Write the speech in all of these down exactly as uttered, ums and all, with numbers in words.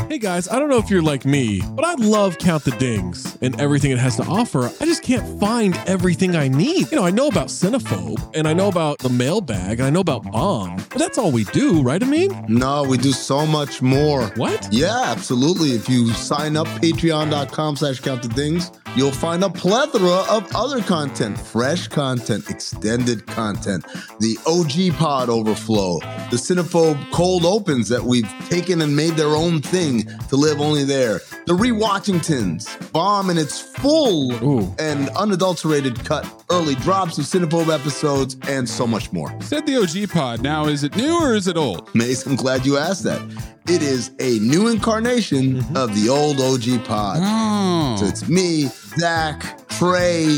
Hey guys, I don't know if you're like me, but I love Count the Dings and everything it has to offer. I just can't find everything I need. You know, I know about Cinephobe, and I know about the mailbag, and I know about Bomb, but that's all we do, right, Amin? No, we do so much more. What? Yeah, absolutely. If you sign up, patreon.com slash count the dings, you'll find a plethora of other content, fresh content, extended content, the O G Pod Overflow, the Cinephobe Cold Opens that we've taken and made their own thing to live only there, the Rewatchingtons, Bomb in its full Ooh. and unadulterated cut, early drops of Cinephobe episodes, and so much more. You said the O G Pod. Now, is it new or is it old? Mace, I'm glad you asked that. It is a new incarnation mm-hmm. of the old O G Pod. Oh. So it's me, Zach, Trey,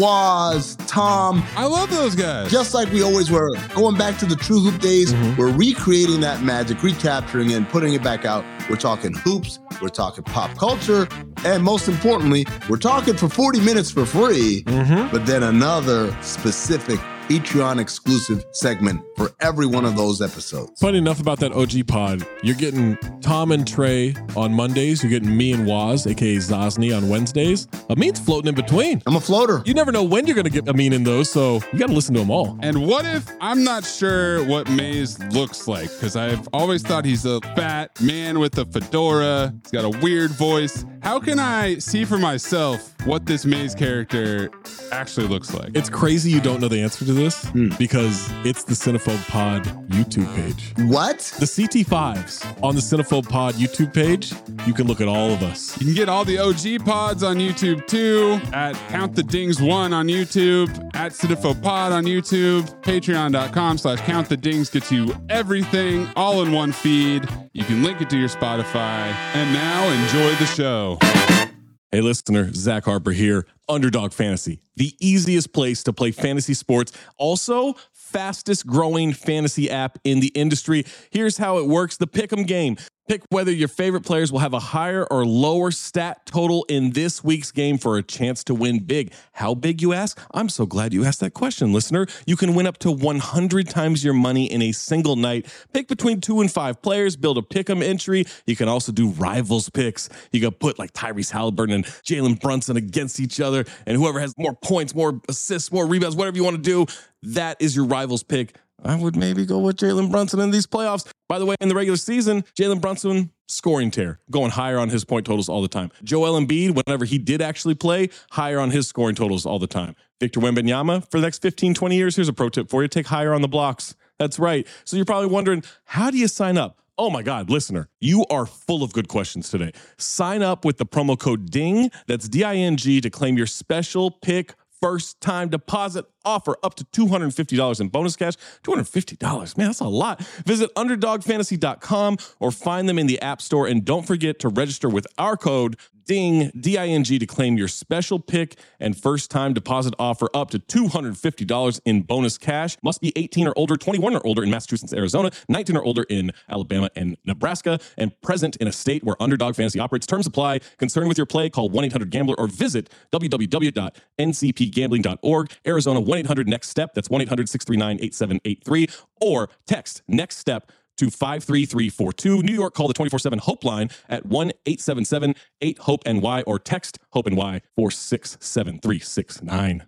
Waz, Tom. I love those guys. Just like we always were. Going back to the True Hoop days, mm-hmm. we're recreating that magic, recapturing it, and putting it back out. We're talking hoops, we're talking pop culture, and most importantly, we're talking for forty minutes for free, mm-hmm. but then another specific Patreon exclusive segment for every one of those episodes. Funny enough about that O G Pod, you're getting Tom and Trey on Mondays. You're getting me and Waz, aka Zosny, on Wednesdays. Amin's floating in between. I'm a floater. You never know when you're going to get Amin in those, so you got to listen to them all. And what if I'm not sure what Maze looks like? Because I've always thought he's a fat man with a fedora. He's got a weird voice. How can I see for myself what this Maze character actually looks like? It's crazy you don't know the answer to this mm. because it's the Cinephobe Pod YouTube page. What? The C T fives on the Cinephobe Pod YouTube page. You can look at all of us. You can get all the O G pods on YouTube too, at Count the Dings one on YouTube, at Cinephobe Pod on YouTube, patreon.com slash Count the Dings gets you everything all in one feed. You can link it to your Spotify. And now enjoy the show. Hey listener, Zach Harper here. Underdog Fantasy, the easiest place to play fantasy sports. Also, fastest growing fantasy app in the industry. Here's how it works. The Pick'em game. Pick whether your favorite players will have a higher or lower stat total in this week's game for a chance to win big. How big, you ask? I'm so glad you asked that question, listener. You can win up to one hundred times your money in a single night. Pick between two and five players, build a pick'em entry. You can also do rivals picks. You can put like Tyrese Halliburton and Jalen Brunson against each other, and whoever has more points, more assists, more rebounds, whatever you want to do, that is your rivals pick. I would maybe go with Jalen Brunson in these playoffs. By the way, in the regular season, Jalen Brunson, scoring tear, going higher on his point totals all the time. Joel Embiid, whenever he did actually play, higher on his scoring totals all the time. Victor Wembanyama, for the next fifteen, twenty years, here's a pro tip for you. Take higher on the blocks. That's right. So you're probably wondering, how do you sign up? Oh my God, listener, you are full of good questions today. Sign up with the promo code DING, that's D I N G, to claim your special pick first time deposit offer up to two hundred fifty dollars in bonus cash. two hundred fifty dollars, man, that's a lot. Visit underdog fantasy dot com or find them in the App Store. And don't forget to register with our code DING, D I N G, to claim your special pick and first time deposit offer up to two hundred fifty dollars in bonus cash. Must be eighteen or older, twenty-one or older in Massachusetts, Arizona, nineteen or older in Alabama and Nebraska, and present in a state where Underdog Fantasy operates. Terms apply. Concerned with your play, call one eight hundred gambler or visit w w w dot n c p gambling dot org. Arizona, one eight hundred next step. That's one eight hundred six three nine eight seven eight three. Or text next step to five three three four two. New York, call the twenty-four seven HOPE line at one eight seven seven eight hope N Y or text HOPE-NY four six seven three six nine.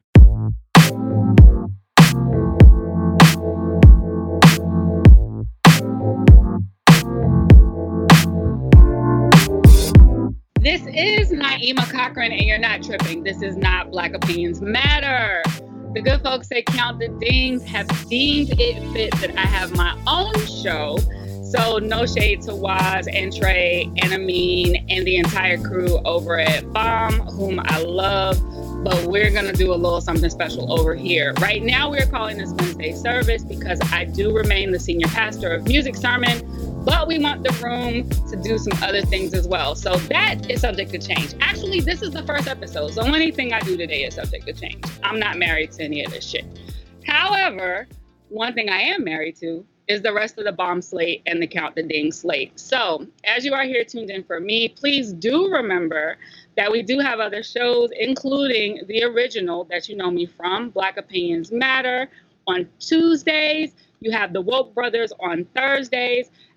This is Naima Cochran, and you're not tripping. This is not Black Opinions Matter. The good folks at Count the Dings have deemed it fit that I have my own show. So no shade to Waz and Trey and Amin and the entire crew over at Bomb, whom I love. But we're going to do a little something special over here. Right now, we're calling this Wednesday service because I do remain the senior pastor of Music Sermon, but we want the room to do some other things as well. So that is subject to change. Actually, this is the first episode, so anything I do today is subject to change. I'm not married to any of this shit. However, one thing I am married to is the rest of the Bomb slate and the Count the Ding slate. So as you are here tuned in for me, please do remember that we do have other shows, including the original that you know me from, Black Opinions Matter, on Tuesdays. You have the Woke Brothers on Thursdays.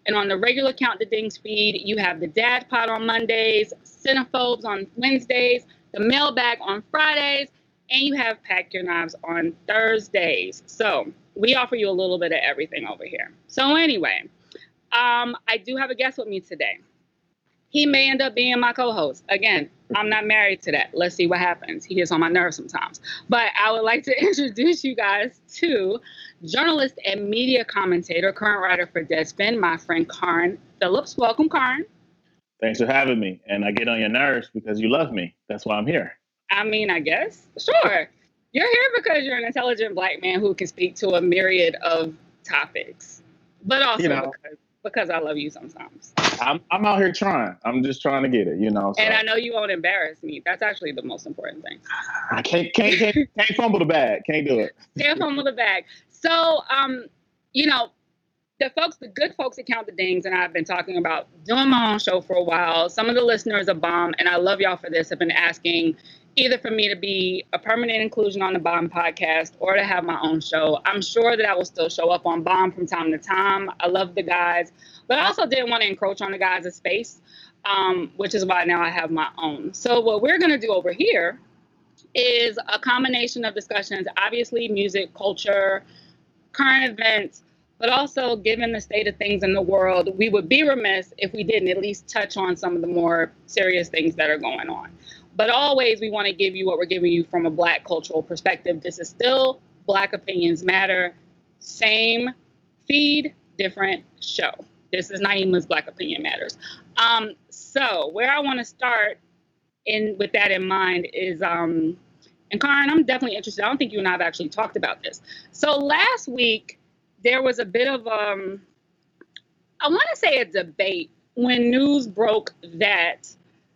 And on the regular Count the Dings feed, you have the Dad Pod on Mondays, Cinephobes on Wednesdays, the Mailbag on Fridays, and you have Pack Your Knives on Thursdays. So we offer you a little bit of everything over here. So anyway, um, I do have a guest with me today. He may end up being my co-host. Again, I'm not married to that. Let's see what happens. He gets on my nerves sometimes. But I would like to introduce you guys to journalist and media commentator, current writer for Deadspin, my friend Karin Phillips. Welcome, Karin. Thanks for having me. And I get on your nerves because you love me. That's why I'm here. I mean, I guess. Sure. You're here because you're an intelligent Black man who can speak to a myriad of topics. But also you know, because, because I love you sometimes. I'm I'm out here trying. I'm just trying to get it, you know. So. And I know you won't embarrass me. That's actually the most important thing. I can't can't can't, can't fumble the bag. Can't do it. Can't fumble the bag. So, um, you know, the folks, the good folks at Count the Dings, and I've been talking about doing my own show for a while. Some of the listeners of Bomb, and I love y'all for this, have been asking either for me to be a permanent inclusion on the Bomb podcast or to have my own show. I'm sure that I will still show up on Bomb from time to time. I love the guys, but I also didn't want to encroach on the guys' space, um, which is why now I have my own. So what we're going to do over here is a combination of discussions, obviously music, culture, current events, but also given the state of things in the world, we would be remiss if we didn't at least touch on some of the more serious things that are going on. But always we want to give you what we're giving you from a Black cultural perspective. This is still Black Opinions Matter. Same feed, different show. This is Naima's Black Opinion Matters. Um, so where I want to start in with that in mind is, um, and Karin, I'm definitely interested. I don't think you and I have actually talked about this. So last week, there was a bit of, um, I want to say a debate when news broke that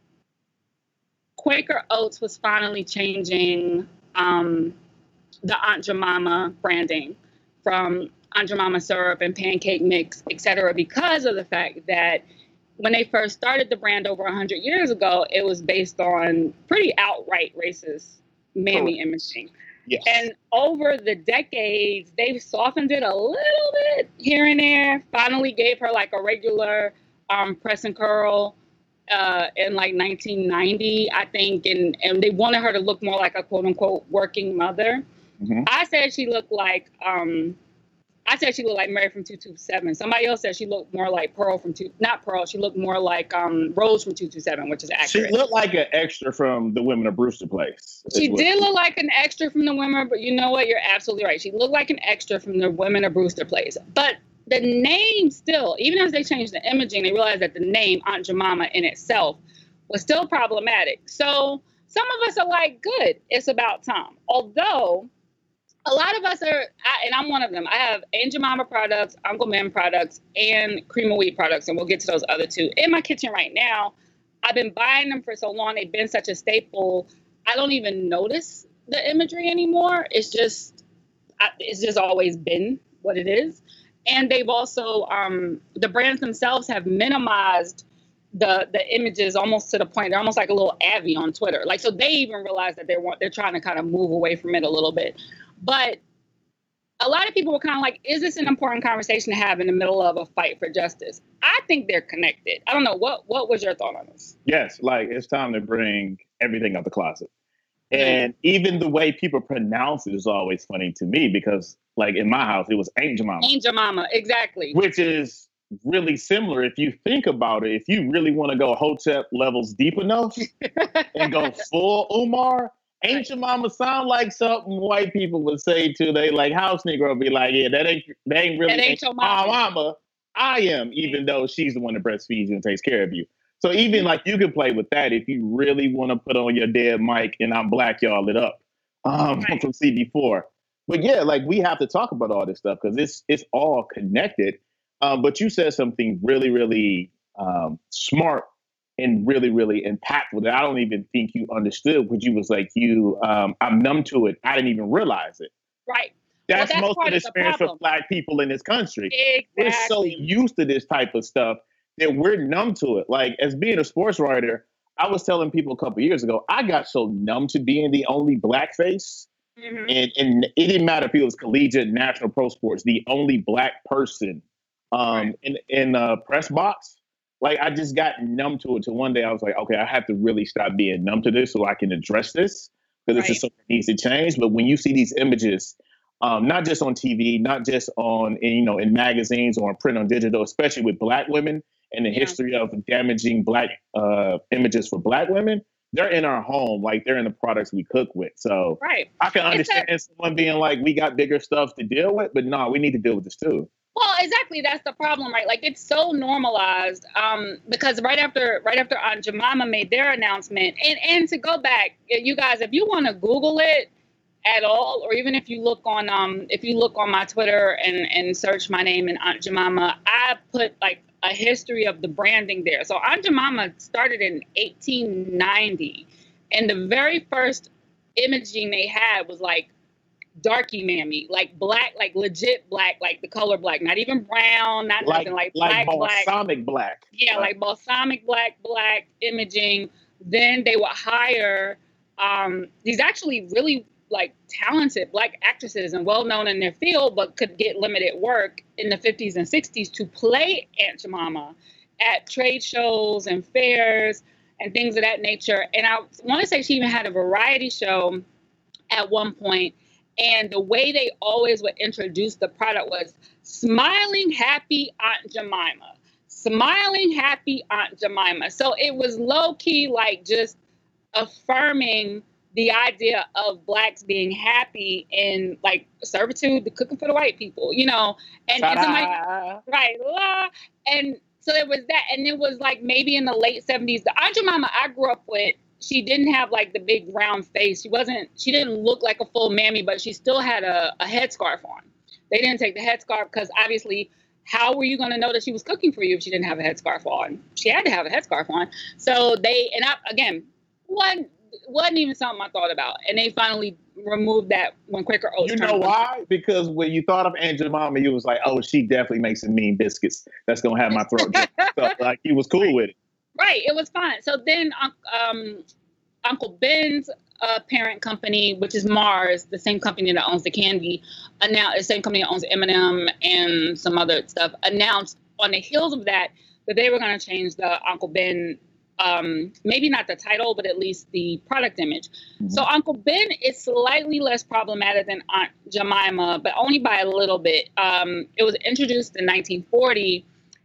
Quaker Oats was finally changing um, the Aunt Jemima branding from Aunt Jemima syrup and pancake mix, et cetera, because of the fact that when they first started the brand over one hundred years ago, it was based on pretty outright racist mammy imaging. Yes. And over the decades, they've softened it a little bit here and there, finally gave her like a regular um, press and curl uh, in like nineteen ninety, I think. And, and they wanted her to look more like a quote unquote working mother. Mm-hmm. I said she looked like, um, I said she looked like Mary from two two seven. Somebody else said she looked more like Pearl from two, not Pearl. She looked more like um, Rose from two two seven, which is accurate. She looked like an extra from The Women of Brewster Place. She did look like an extra from The Women, but you know what? You're absolutely right. She looked like an extra from The Women of Brewster Place. But the name still, even as they changed the imaging, they realized that the name Aunt Jemima in itself was still problematic. So some of us are like, good, it's about time. Although a lot of us are, I, and I'm one of them. I have Aunt Jemima products, Uncle Mem products, and Cream of Wheat products, and we'll get to those other two in my kitchen right now. I've been buying them for so long; they've been such a staple. I don't even notice the imagery anymore. It's just, I, it's just always been what it is. And they've also, um, the brands themselves have minimized the the images almost to the point they're almost like a little Avi on Twitter. Like, so they even realize that they're they're trying to kind of move away from it a little bit. But a lot of people were kind of like, is this an important conversation to have in the middle of a fight for justice? I think they're connected. I don't know. What what was your thought on this? Yes, like it's time to bring everything out the closet. And even the way people pronounce it is always funny to me because, like, in my house, it was Aunt Jemima. Aunt Jemima, exactly. Which is really similar if you think about it. If you really want to go Hotep levels deep enough and go full Umar, Aunt Jemima sound like something white people would say to they like house Negro be like, yeah, that ain't that ain't really that ain't your mama. mama. I am, even though she's the one that breastfeeds you and takes care of you. So even like you can play with that if you really want to put on your dead mic and I'm Black, y'all it up um, right. from C D four. But yeah, like we have to talk about all this stuff because it's it's all connected. Um, but you said something really, really um, smart and really, really impactful that I don't even think you understood. Because you was like, you, um, I'm numb to it. I didn't even realize it. Right. That's, well, that's most of the experience for Black people in this country. Exactly. We're so used to this type of stuff that we're numb to it. Like, as being a sports writer, I was telling people a couple years ago, I got so numb to being the only Black face. Mm-hmm. And, and it didn't matter if it was collegiate, national, pro sports, the only Black person um, Right. in in uh, press box. Like I just got numb to it. So one day I was like, okay, I have to really stop being numb to this so I can address this because this Right. is something that needs to change. But when you see these images, um, not just on T V, not just on in, you know in magazines or in print on digital, especially with Black women and the Yeah. history of damaging Black uh, images for Black women, they're in our home, like they're in the products we cook with. So Right. I can It's understand someone being like, we got bigger stuff to deal with, but no, we need to deal with this too. Well, exactly. That's the problem, right? Like it's so normalized um, because right after right after Aunt Jemima made their announcement, and and to go back, you guys, if you want to Google it at all, or even if you look on um if you look on my Twitter and and search my name and Aunt Jemima, I put like a history of the branding there. So Aunt Jemima started in eighteen ninety, and the very first imaging they had was like darky mammy, like black, like legit black, like the color black, not even brown, not Like nothing like like black, black. balsamic black. Yeah, Right. like balsamic black, black imaging. Then they would hire um, these actually really like talented Black actresses and well known in their field, but could get limited work in the fifties and sixties to play Aunt Jemima at trade shows and fairs and things of that nature. And I want to say she even had a variety show at one point. And the way they always would introduce the product was smiling, happy Aunt Jemima. Smiling, happy Aunt Jemima. So it was low key, like just affirming the idea of Blacks being happy in like servitude, the cooking for the white people, you know, and, and somebody, Ta-da. right, la, and so it was that, and it was like maybe in the late seventies. The Aunt Jemima I grew up with, she didn't have like the big round face. She wasn't, she didn't look like a full mammy, but she still had a, a headscarf on. They didn't take the headscarf because obviously, how were you going to know that she was cooking for you if she didn't have a headscarf on? She had to have a headscarf on. So they, and I, again, wasn't, wasn't even something I thought about. And they finally removed that when Quaker Oats You turned know one- why? Because when you thought of Aunt Jemima, you was like, oh, she definitely makes some mean biscuits. That's gonna have my throat dry. So like he was cool with it. Right, it was fine. So then um, Uncle Ben's uh, parent company, which is Mars, the same company that owns the candy, announced, the same company that owns M and M and some other stuff, announced on the heels of that that they were going to change the Uncle Ben, um, maybe not the title, but at least the product image. Mm-hmm. So Uncle Ben is slightly less problematic than Aunt Jemima, but only by a little bit. Um, it was introduced in nineteen forty.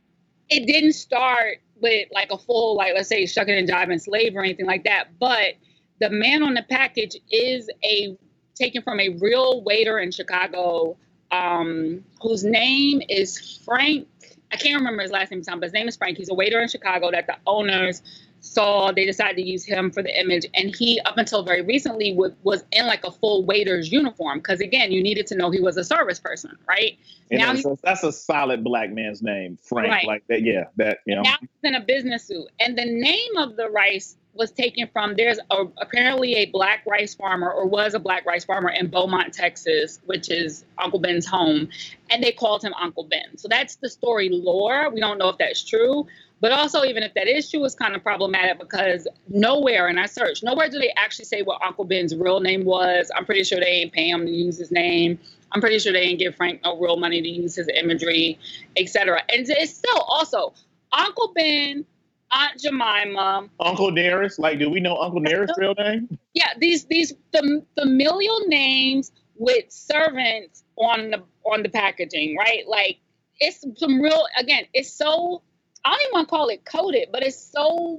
It didn't start with like a full, like, let's say shucking and jiving slave or anything like that. But the man on the package is a taken from a real waiter in Chicago, um, whose name is Frank. I can't remember his last name, but his name is Frank. He's a waiter in Chicago that the owners saw. They decided to use him for the image. And he, up until very recently, would, was in like a full waiter's uniform. Because again, you needed to know he was a service person, right? And now that's, he- a, that's a solid Black man's name, Frank. Right. Like that, yeah. That you know. Now he's in a business suit. And the name of the rice was taken from, there's a, apparently a Black rice farmer, or was a Black rice farmer in Beaumont, Texas, which is Uncle Ben's home. And they called him Uncle Ben. So that's the story lore. We don't know if that's true. But also, even if that is true, it's kind of problematic because nowhere, and I searched, nowhere do they actually say what Uncle Ben's real name was. I'm pretty sure they ain't pay him to use his name. I'm pretty sure they ain't give Frank no real money to use his imagery, et cetera. And it's still also Uncle Ben, Aunt Jemima. Uncle Nearest. Like, do we know Uncle Nearest's real name? Yeah, these these fam- familial names with servants on the on the packaging, right? Like, it's some real, again, it's so, I don't even want to call it coded, but it's so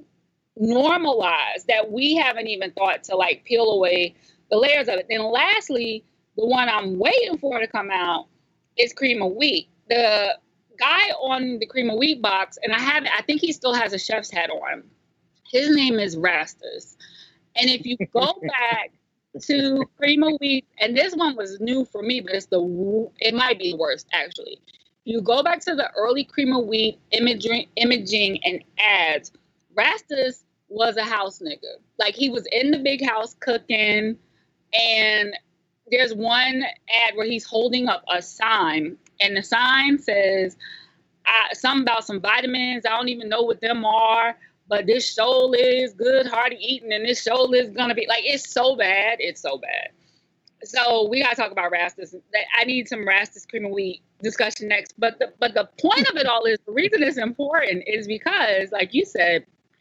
normalized that we haven't even thought to like peel away the layers of it. Then lastly, the one I'm waiting for to come out is cream of wheat. The guy on the cream of wheat box, and I have, I think he still has a chef's hat on. His name is Rastus. And if you go back to cream of wheat, and this one was new for me, but it's the, it might be the worst actually. You go back to the early cream of wheat imaging, imaging and ads. Rastus was a house nigga. Like, he was in the big house cooking, and there's one ad where he's holding up a sign, and the sign says uh, something about some vitamins. I don't even know what them are, but this show is good, hearty eating, and this show is gonna be like, it's so bad, it's so bad. So we gotta talk about Rastus. I need some Rastus Cream of Wheat discussion next. But the but the point of it all is the reason it's important is because, like you said,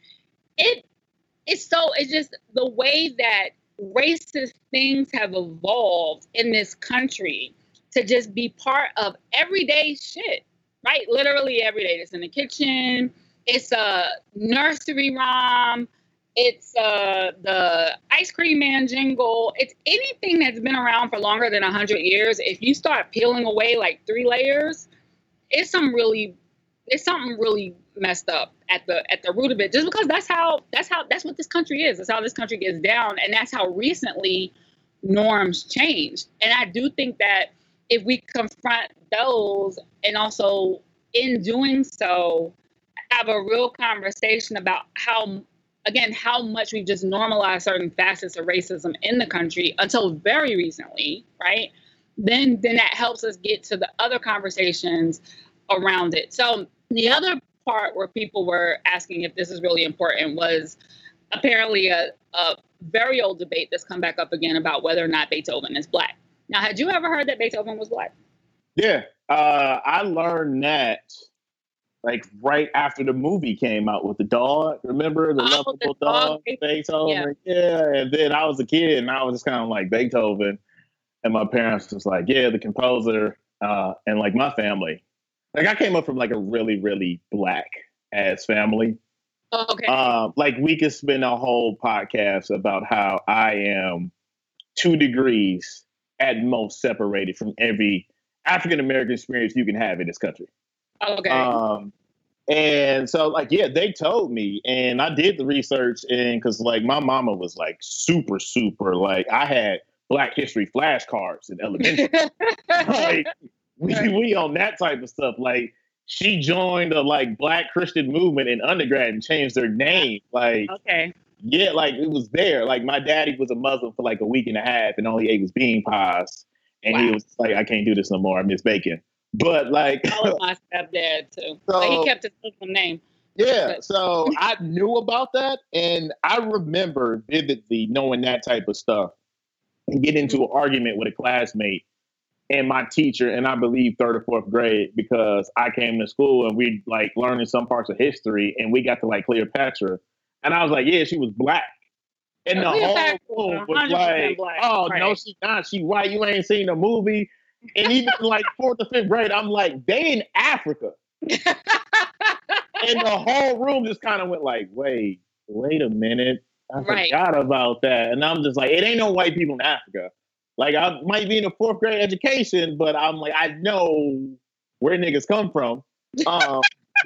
it it's so it's just the way that racist things have evolved in this country to just be part of everyday shit, right? Literally every day. It's in the kitchen. It's a nursery rhyme. It's uh, the ice cream man jingle. It's anything that's been around for longer than one hundred years. If you start peeling away like three layers, it's some really, it's something really messed up at the at the root of it. Just because that's how that's how that's what this country is. That's how this country gets down, and that's how recently norms changed. And I do think that if we confront those, and also in doing so, have a real conversation about how, again, how much we've just normalized certain facets of racism in the country until very recently, right? Then, then that helps us get to the other conversations around it. So the other part where people were asking if this is really important was apparently a, a very old debate that's come back up again about whether or not Beethoven is Black. Now, had you ever heard that Beethoven was Black? Yeah, uh, I learned that like right after the movie came out with the dog. Remember the oh, lovable the dog, dog, Beethoven? Yeah. yeah. And then I was a kid and I was just kind of like Beethoven. And my parents was like, yeah, the composer. Uh, and like my family, like I came up from like a really, really Black ass family. Oh, okay. Uh, like we could spend a whole podcast about how I am two degrees at most separated from every African American experience you can have in this country. Okay. Um, and so like, yeah, they told me, and I did the research, and cause like my mama was like super, super, like I had Black History flashcards in elementary. Like we, we on that type of stuff. Like she joined a like Black Christian movement in undergrad and changed their name. Like, okay. Yeah, like it was there. Like my daddy was a Muslim for like a week and a half and all he ate was bean pies. And wow. He was like, I can't do this no more. I miss bacon. But like, that was my stepdad too. So, but he kept his Muslim name. Yeah, so I knew about that, and I remember vividly knowing that type of stuff and getting into an argument with a classmate and my teacher, and I believe third or fourth grade, because I came to school and we like learning some parts of history, and we got to like Cleopatra, and I was like, yeah, she was Black. And the whole room was like, black. oh, right. No, she's not. She white. You ain't seen the movie. And even like fourth or fifth grade, I'm like, they in Africa. And the whole room just kind of went like, wait, wait a minute. I right. forgot about that. And I'm just like, it ain't no white people in Africa. Like, I might be in a fourth grade education, but I'm like, I know where niggas come from. Um,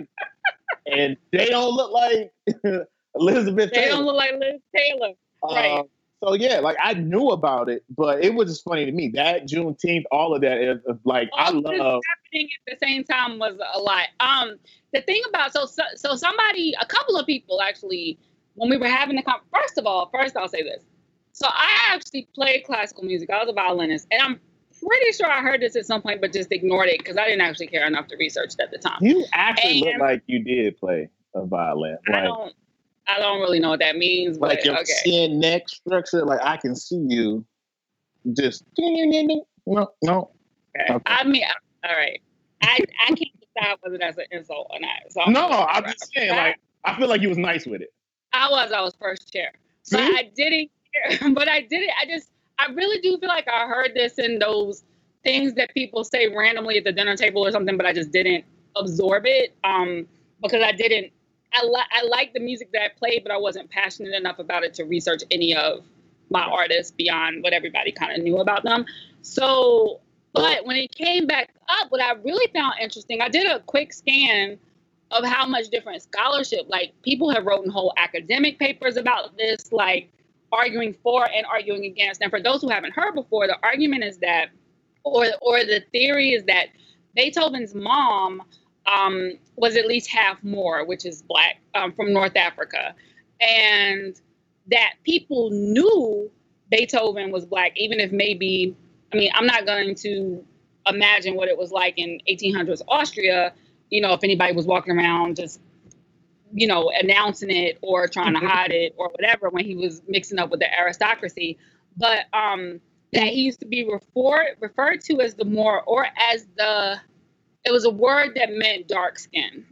and they don't look like Elizabeth They Taylor. don't look like Liz Taylor. Right. Uh, so yeah, like I knew about it, but it was just funny to me that Juneteenth, all of that is, is like all I love happening at the same time was a lot. Um, the thing about so so, so somebody, a couple of people actually, when we were having the con- first of all, first I'll say this. So I actually played classical music. I was a violinist, and I'm pretty sure I heard this at some point, but just ignored it because I didn't actually care enough to research it at the time. You actually and look like you did play a violin. I like, don't. I don't really know what that means, but like your okay. chin neck structure, like I can see you just no, no. Okay. Okay. I mean, all right. I I can't decide whether that's an insult or not. So I'm no, I'm just saying, like I feel like you was nice with it. I was, I was first chair, but See? I didn't. But I did it. I just, I really do feel like I heard this in those things that people say randomly at the dinner table or something, but I just didn't absorb it um, because I didn't. I, li- I like the music that I played, but I wasn't passionate enough about it to research any of my artists beyond what everybody kind of knew about them. So, but when it came back up, what I really found interesting, I did a quick scan of how much different scholarship, like people have written whole academic papers about this, like arguing for and arguing against. And for those who haven't heard before, the argument is that, or or the theory is that Beethoven's mom Um, was at least half Moor, which is Black, um, from North Africa. And that people knew Beethoven was Black, even if maybe, I mean, I'm not going to imagine what it was like in eighteen hundreds Austria, you know, if anybody was walking around just, you know, announcing it or trying to hide it or whatever when he was mixing up with the aristocracy. But um, that he used to be referred referred to as the Moor, or as the, it was a word that meant dark skin.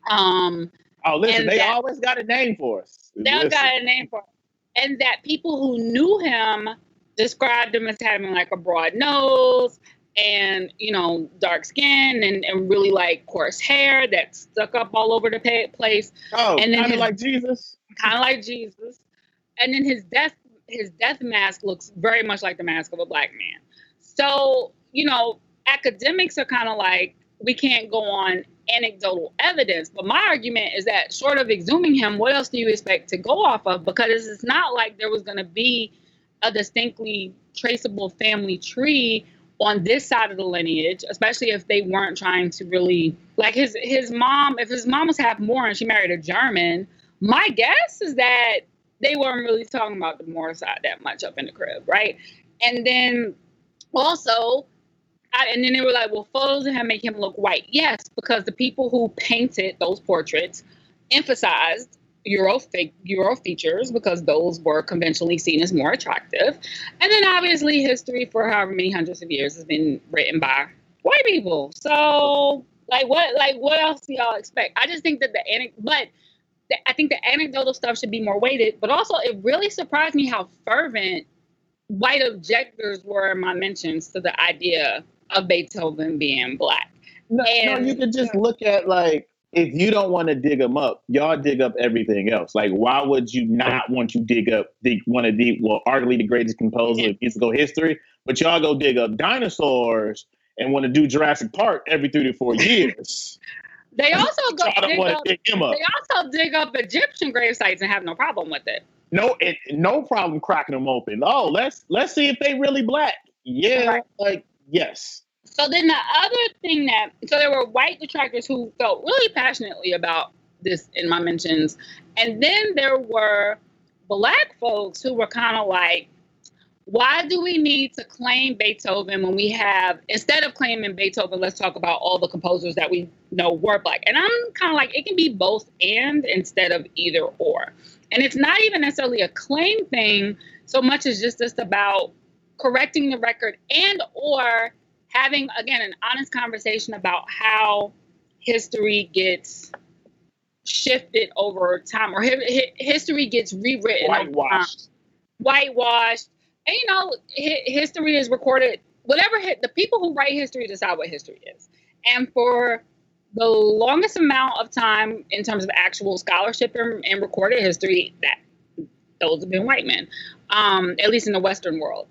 Um, oh, listen, they that, always got a name for us. They always got a name for it. And that people who knew him described him as having like a broad nose and, you know, dark skin and, and really like coarse hair that stuck up all over the place. Oh, and then kind of like Jesus. Kind of like Jesus. And then his death, his death mask looks very much like the mask of a black man. So, you know, academics are kind of like, we can't go on anecdotal evidence. But my argument is that short of exhuming him, what else do you expect to go off of? Because it's not like there was going to be a distinctly traceable family tree on this side of the lineage, especially if they weren't trying to really, like his his mom, if his mom was half Moor and she married a German, my guess is that they weren't really talking about the Moor side that much up in the crib, right? And then also, I, and then they were like, well, photos of him make him look white. Yes, because the people who painted those portraits emphasized Euro, Euro features because those were conventionally seen as more attractive. And then obviously history for however many hundreds of years has been written by white people. So like what like what else do y'all expect? I just think that the anecdote, but the, I think the anecdotal stuff should be more weighted. But also it really surprised me how fervent white objectors were in my mentions to the idea of Beethoven being black. No, and, no, you could just look at like, if you don't want to dig them up, y'all dig up everything else. Like, why would you not want to dig up, dig, want to dig, well, arguably the greatest composer yeah. of musical history, but y'all go dig up dinosaurs and want to do Jurassic Park every three to four years. They also go dig up, dig him up. They also dig up Egyptian grave sites and have no problem with it. No, it, no problem cracking them open. Oh, let's let's see if they really black. Yeah, right. Like yes. So then the other thing that, so there were white detractors who felt really passionately about this in my mentions. And then there were black folks who were kind of like, why do we need to claim Beethoven when we have, instead of claiming Beethoven, let's talk about all the composers that we know were black. And I'm kind of like, it can be both and instead of either or. And it's not even necessarily a claim thing so much as just, just about correcting the record and or having, again, an honest conversation about how history gets shifted over time, or hi- hi- history gets rewritten. Whitewashed. Whitewashed. And, you know, hi- history is recorded, whatever, hi- the people who write history decide what history is. And for the longest amount of time in terms of actual scholarship and, and recorded history, that those have been white men, um, at least in the Western world.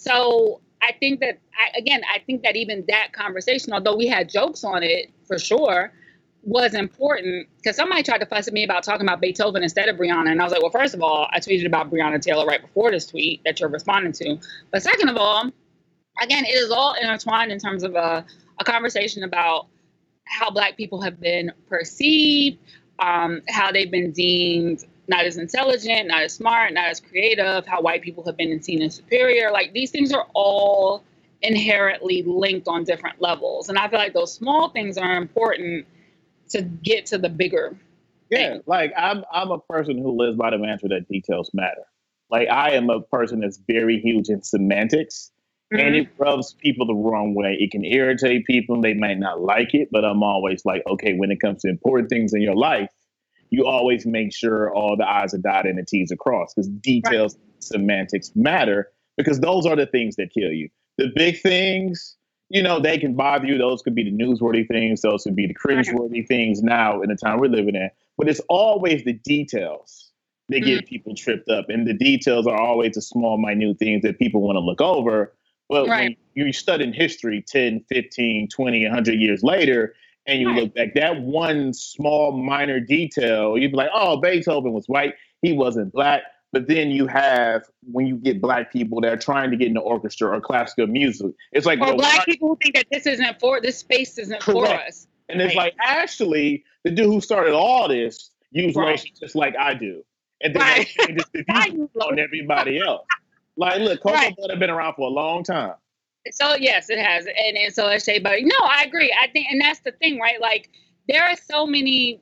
So I think that, I, again, I think that even that conversation, although we had jokes on it for sure, was important, because somebody tried to fuss at me about talking about Beethoven instead of Breonna. And I was like, well, first of all, I tweeted about Breonna Taylor right before this tweet that you're responding to. But second of all, again, it is all intertwined in terms of a, a conversation about how Black people have been perceived, um, how they've been deemed not as intelligent, not as smart, not as creative, how white people have been seen as superior. Like, these things are all inherently linked on different levels. And I feel like those small things are important to get to the bigger yeah, thing. Like, I'm I'm a person who lives by the mantra that details matter. Like, I am a person that's very huge in semantics. Mm-hmm. And it rubs people the wrong way. It can irritate people. They might not like it, but I'm always like, okay, when it comes to important things in your life, you always make sure all the I's are dotted and the T's are crossed, because details, right. Semantics matter, because those are the things that kill you. The big things, you know, they can bother you. Those could be the newsworthy things. Those could be the cringeworthy right. things now in the time we're living in. But it's always the details that mm-hmm. get people tripped up. And the details are always the small, minute things that people want to look over. But right. when you study history ten, fifteen, twenty, one hundred years later, and you right. look back, that one small minor detail, you'd be like, oh, Beethoven was white. He wasn't Black. But then you have, when you get Black people that are trying to get into orchestra or classical music, it's like, or well, Black Black people who think that this isn't for, this space isn't correct. For us. And it's right. like, actually, the dude who started all this used right. lotion just like I do. And then right. they just diffuse on everybody else. Like, look, cocoa right. butter been around for a long time. So, yes, it has. And, and so has shea butter. No, I agree. I think, and that's the thing, right? Like, there are so many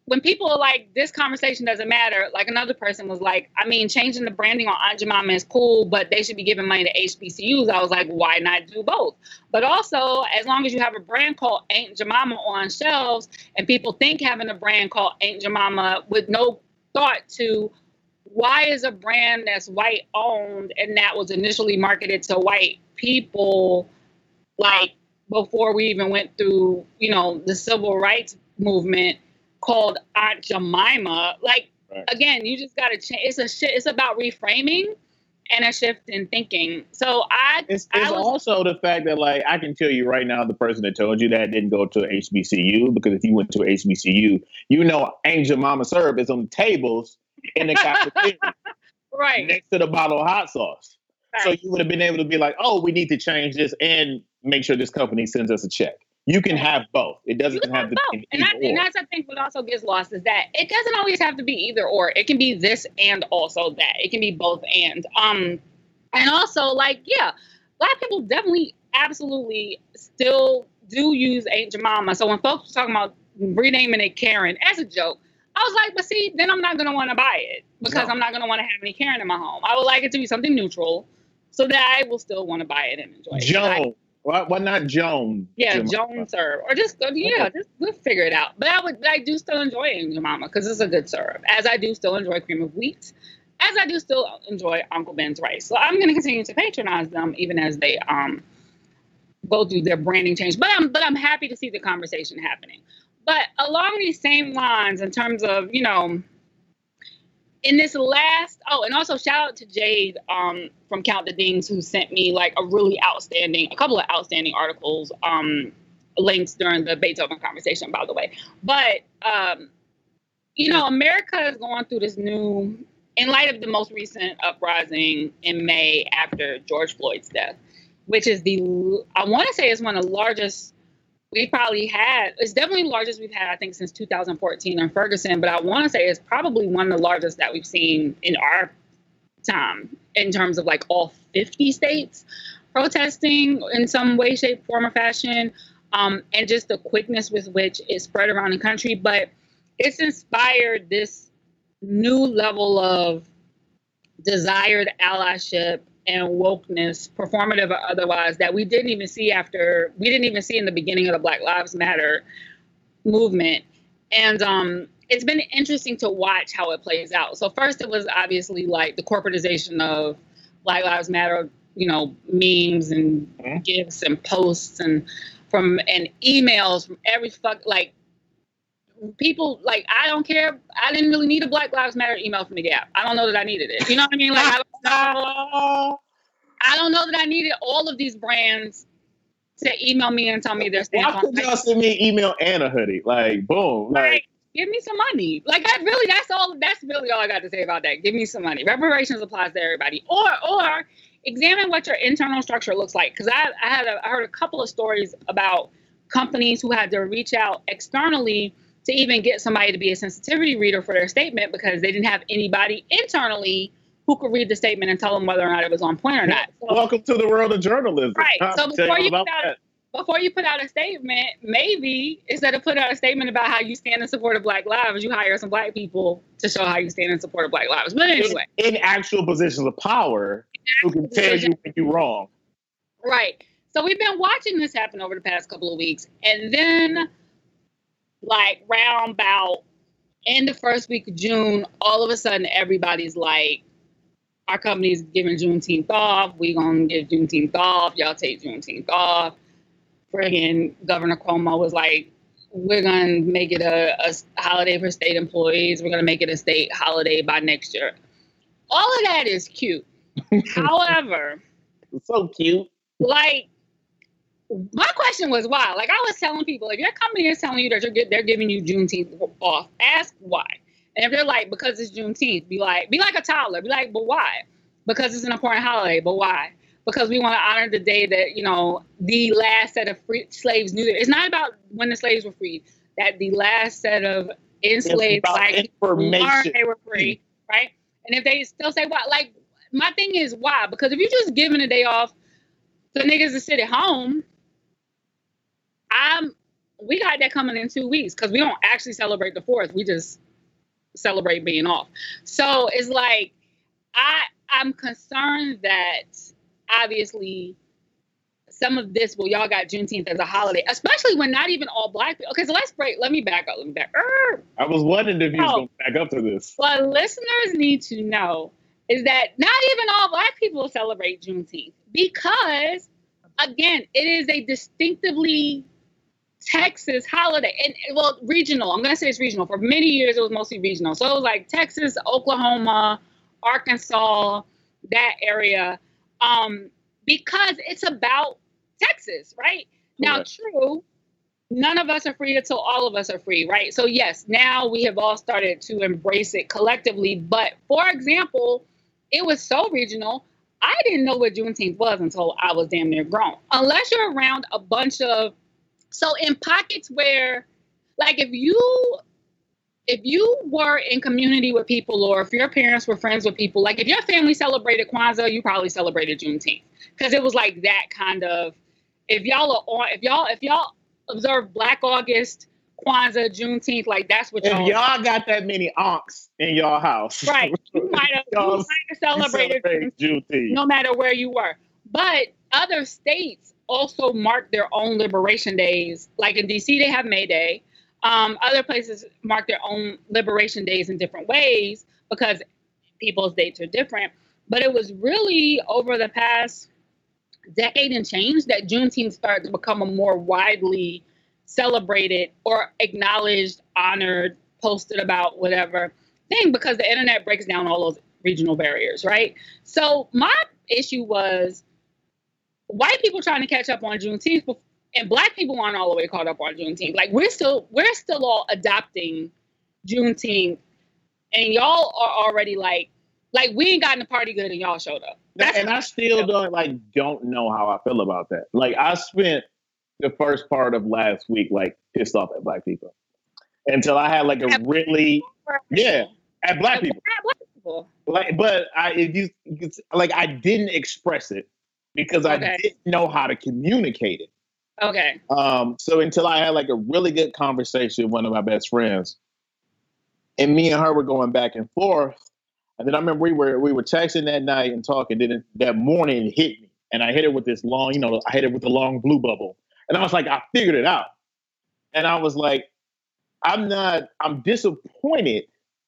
when people are like, this conversation doesn't matter, like another person was like, I mean, changing the branding on Aunt Jemima is cool, but they should be giving money to H B C Us. I was like, why not do both? But also, as long as you have a brand called Aunt Jemima on shelves, and people think having a brand called Aunt Jemima with no thought to why is a brand that's white owned and that was initially marketed to white people, like before we even went through, you know, the civil rights movement, called Aunt Jemima. Like, right. Again, you just got to change. It's a shit. It's about reframing and a shift in thinking. So I, it's, it's I was, also the fact that, like, I can tell you right now, the person that told you that didn't go to H B C U, because if you went to H B C U, you know, Aunt Jemima syrup is on the tables in the cafeteria, right, next to the bottle of hot sauce. Right. So you would have been able to be like, oh, we need to change this and make sure this company sends us a check. You can have both. It doesn't have, have to both. be and, I, and that's, I think, what also gets lost is that it doesn't always have to be either or. It can be this and also that. It can be both and. Um, and also, like, yeah, Black people definitely, absolutely still do use Aunt Jemima. So when folks were talking about renaming it Karen as a joke, I was like, but see, then I'm not going to want to buy it because no. I'm not going to want to have any Karen in my home. I would like it to be something neutral so that I will still want to buy it and enjoy it. Joan. Why, why not Joan? Yeah, Joan syrup. Or just, yeah, just we'll figure it out. But I would, I do still enjoy Aunt Jemima because it's a good syrup. As I do still enjoy cream of wheat. As I do still enjoy Uncle Ben's rice. So I'm going to continue to patronize them even as they um go through their branding change. But I'm, but I'm happy to see the conversation happening. But along these same lines, in terms of, you know, in this last, oh, and also shout out to Jade um, from Count the Dings, who sent me like a really outstanding, a couple of outstanding articles, um, links during the Beethoven conversation, by the way. But, um, you know, America is going through this new, in light of the most recent uprising in May after George Floyd's death, which is the, I want to say is one of the largest we've probably had. It's definitely the largest we've had, I think, since two thousand fourteen in Ferguson. But I want to say it's probably one of the largest that we've seen in our time in terms of like all fifty states protesting in some way, shape, form, or fashion. Um, and just the quickness with which it spread around the country. But it's inspired this new level of desired allyship and wokeness, performative or otherwise, that we didn't even see after, we didn't even see in the beginning of the Black Lives Matter movement. And um, it's been interesting to watch how it plays out. So first it was obviously like the corporatization of Black Lives Matter, you know, memes and mm-hmm. gifs and posts and from, and emails from every fuck, like people, like, I don't care. I didn't really need a Black Lives Matter email from the Gap. I don't know that I needed it. You know what I mean? Like, I don't know. I don't know that I needed all of these brands to email me and tell me their stance. Why could y'all send me an email and a hoodie? Like, boom. Like, like, give me some money. Like, I really, that's all, that's really all I got to say about that. Give me some money. Reparations applies to everybody. Or, or examine what your internal structure looks like. Because I, I had a, I heard a couple of stories about companies who had to reach out externally to even get somebody to be a sensitivity reader for their statement because they didn't have anybody internally who could read the statement and tell them whether or not it was on point or not. So, welcome to the world of journalism. Right. So before you, put out, before you put out a statement, maybe instead of putting out a statement about how you stand in support of Black lives, you hire some Black people to show how you stand in support of Black lives. But anyway. In, in actual positions of power, who can tell you when you're wrong. Right. So we've been watching this happen over the past couple of weeks. And then, like, round about in the first week of June, all of a sudden everybody's like, our company's giving Juneteenth off. We gonna give Juneteenth off. Y'all take Juneteenth off. Friggin' Governor Cuomo was like, we're gonna make it a, a holiday for state employees. We're gonna make it a state holiday by next year. All of that is cute. However, it's so cute. Like, my question was why? Like, I was telling people, if your company is telling you that you're get, they're giving you Juneteenth off, ask why. And if they're like, because it's Juneteenth, be like, be like a toddler. Be like, but why? Because it's an important holiday, but why? Because we want to honor the day that, you know, the last set of free slaves knew that. It's not about when the slaves were freed, that the last set of enslaved Black people learned they were free, right? And if they still say why, like, my thing is why? Because if you're just giving a day off for niggas to sit at home, I'm we got that coming in two weeks because we don't actually celebrate the fourth. We just celebrate being off. So it's like, I, I'm concerned that obviously some of this, well, y'all got Juneteenth as a holiday, especially when not even all black people. Okay, so let's break. Let me back up. Let me back up. I was wondering if you was Oh. going to back up to this. What listeners need to know is that not even all black people celebrate Juneteenth because, again, it is a distinctively Texas holiday. And, well, regional. I'm going to say it's regional. For many years, it was mostly regional. So it was like Texas, Oklahoma, Arkansas, that area, um, because it's about Texas, right? Now, Correct. true, none of us are free until all of us are free, right? So yes, now we have all started to embrace it collectively. But for example, it was so regional, I didn't know what Juneteenth was until I was damn near grown. Unless you're around a bunch of, so in pockets where, like if you, if you were in community with people, or if your parents were friends with people, like if your family celebrated Kwanzaa, you probably celebrated Juneteenth. Because it was like that kind of, if y'all are on, if y'all, if y'all observe Black August, Kwanzaa, Juneteenth, like that's what If y'all, y'all got that many aunts in your house, right? You might have, you y'all might have celebrated celebrate Juneteenth. no matter where you were. But other states also mark their own liberation days. Like in D C, they have May Day. Um, other places mark their own liberation days in different ways because people's dates are different. But it was really over the past decade and change that Juneteenth started to become a more widely celebrated or acknowledged, honored, posted about, whatever thing, because the internet breaks down all those regional barriers, right? So my issue was white people trying to catch up on Juneteenth, and Black people aren't all the way caught up on Juneteenth. Like we're still we're still all adopting Juneteenth, and y'all are already like like we ain't gotten the party good and y'all showed up. That's and I still don't like don't know how I feel about that. Like I spent the first part of last week like pissed off at Black people until I had like a really yeah at Black people. At Black people. Like, but I if you it's, like I didn't express it because I Okay. didn't know how to communicate it. Okay. Um, so until I had like a really good conversation with one of my best friends, and me and her were going back and forth. And then I remember we were we were texting that night and talking. Then it, that morning it hit me, and I hit it with this long, you know, I hit it with the long blue bubble, and I was like, I figured it out. And I was like, I'm not, I'm disappointed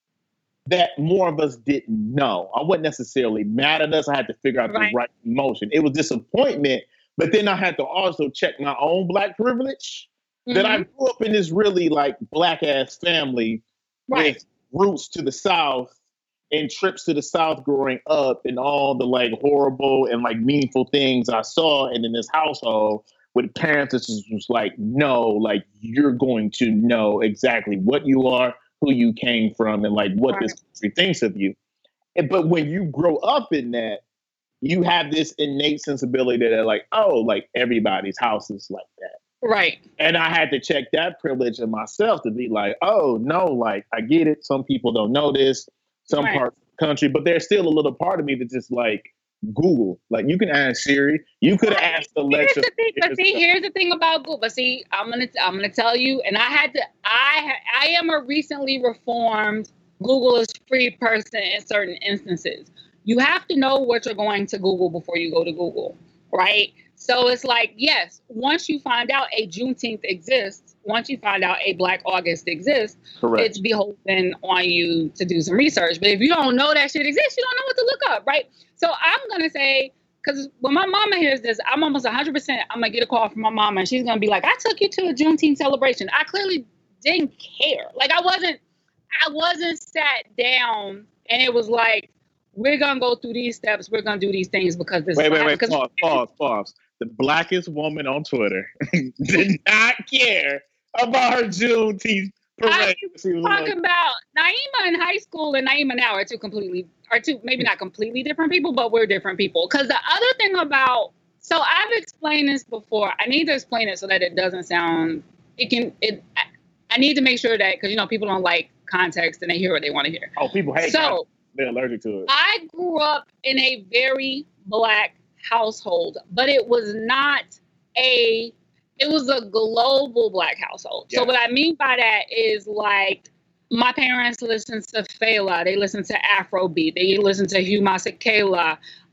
that more of us didn't know. I wasn't necessarily mad at us. I had to figure out Right. the right emotion. It was disappointment, but then I had to also check my own Black privilege. That I Mhm. grew up in this really like Black ass family Right. with roots to the South and trips to the South growing up and all the like horrible and like meaningful things I saw. And in this household with parents that just was like, no, like you're going to know exactly what you are, who you came from, and like what this country thinks of you. And, but when you grow up in that, you have this innate sensibility that like, oh, like everybody's house is like that. Right. And I had to check that privilege in myself to be like, oh, no, like, I get it. Some people don't know this, some Right. parts of the country, but there's still a little part of me that's just like, Google. Like, you can ask Siri. You could have asked Here's Alexa. the thing, but see, here's the thing about Google. But see, I'm gonna, I'm gonna tell you, and I had to, I, ha- I am a recently reformed Google is free person in certain instances. You have to know what you're going to Google before you go to Google, right? So it's like, yes, once you find out a Juneteenth exists, once you find out a Black August exists, Correct. it's beholden on you to do some research. But if you don't know that shit exists, you don't know what to look up, right? So I'm going to say, because when my mama hears this, I'm almost one hundred percent, I'm going to get a call from my mama, and she's going to be like, I took you to a Juneteenth celebration. I clearly didn't care. Like, I wasn't, I wasn't sat down, and it was like, we're going to go through these steps. We're going to do these things because this Wait, is wait, what wait. happened. 'Cause- Pause, pause, pause. The blackest woman on Twitter did not care about her Juneteenth parade. She was talking like, about Naima in high school and Naima now are two completely, are two maybe not completely different people, but we're different people. Because the other thing about, so I've explained this before. I need to explain it so that it doesn't sound, it can, it. I, I need to make sure that, because you know people don't like context and they hear what they want to hear. oh, people hate that. So They're allergic to it. I grew up in a very Black household, but it was not a, it was a global Black household. Yeah. So what I mean by that is like my parents listened to Fela, they listened to Afrobeat, they listened to Hugh Masekela.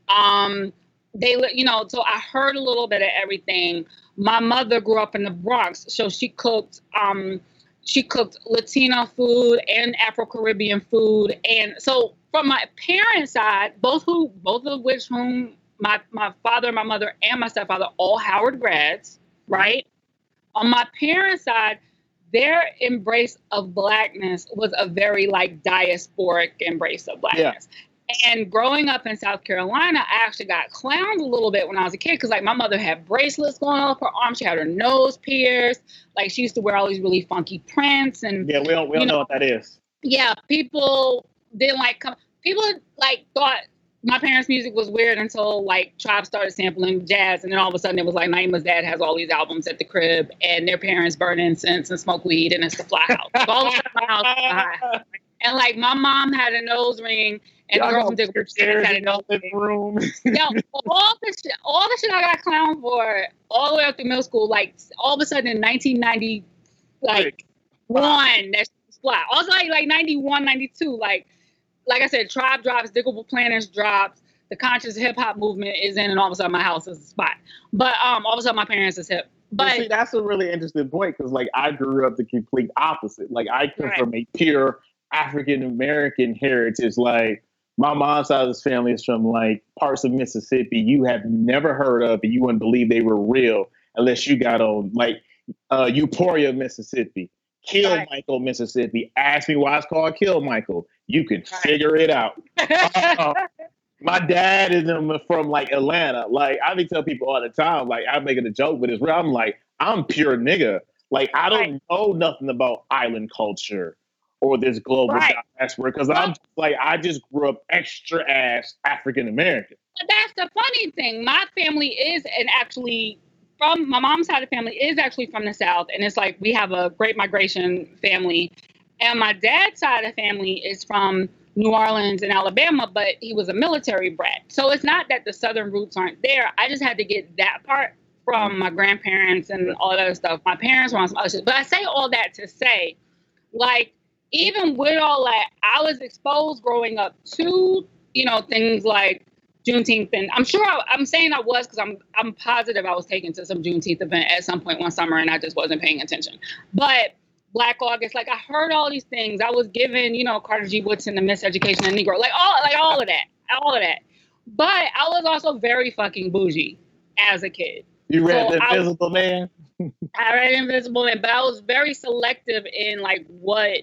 Um, they, you know, so I heard a little bit of everything. My mother grew up in the Bronx, so she cooked. Um, she cooked Latino food and Afro-Caribbean food, and so from my parents' side, both who, both of which whom my my father, my mother, and my stepfather all Howard grads, right? On my parents' side, their embrace of Blackness was a very like diasporic embrace of Blackness. Yeah. And growing up in South Carolina, I actually got clowned a little bit when I was a kid because, like, my mother had bracelets going on her arm. She had her nose pierced. Like, she used to wear all these really funky prints. And yeah, we don't we don't know, know what that is. Yeah, people didn't like come. People like thought my parents' music was weird until like Tribe started sampling jazz, and then all of a sudden it was like Naima's dad has all these albums at the crib, and their parents burn incense and smoke weed, and it's the fly house. So all of a sudden my house was high. And like my mom had a nose ring. And Y'all girls from Dick had a nose room. Yo, all the shit, all the shit I got clowned for, all the way up through middle school. Like all of a sudden in nineteen ninety, like one, that's fly. Also like like ninety-one, ninety-two, like like I said, Tribe drops, Diggable Planners drops, the conscious hip hop movement is in, and all of a sudden my house is a spot. But um, all of a sudden my parents is hip. But well, see, that's a really interesting point because like I grew up the complete opposite. Like I come right. from a pure African American heritage, like. My mom's side of this family is from like parts of Mississippi you have never heard of, and you wouldn't believe they were real unless you got on like uh, Euphoria, Mississippi, Kill right. Michael, Mississippi. Ask me why it's called Kill Michael. You can right. figure it out. uh, my dad is from like Atlanta. Like I be tell people all the time, like I'm making a joke, but it's real. I'm like I'm pure nigga. Like I don't right. know nothing about island culture. Or this global right. diaspora, because I'm just like I just grew up extra ass African American. But that's the funny thing. My family is and actually from my mom's side of the family is actually from the South, and it's like we have a great migration family. And my dad's side of the family is from New Orleans and Alabama, but he was a military brat. So it's not that the Southern roots aren't there. I just had to get that part from my grandparents and all that other stuff. My parents were on some other shit. But I say all that to say, like. Even with all that, I was exposed growing up to, you know, things like Juneteenth. And I'm sure I, I'm saying I was because I'm I'm positive I was taken to some Juneteenth event at some point one summer and I just wasn't paying attention. But Black August, like I heard all these things. I was given, you know, Carter G. Woodson, the Miseducation of the Negro, like all, like all of that, all of that. But I was also very fucking bougie as a kid. You read so The Invisible I, Man? I read Invisible Man, but I was very selective in like what.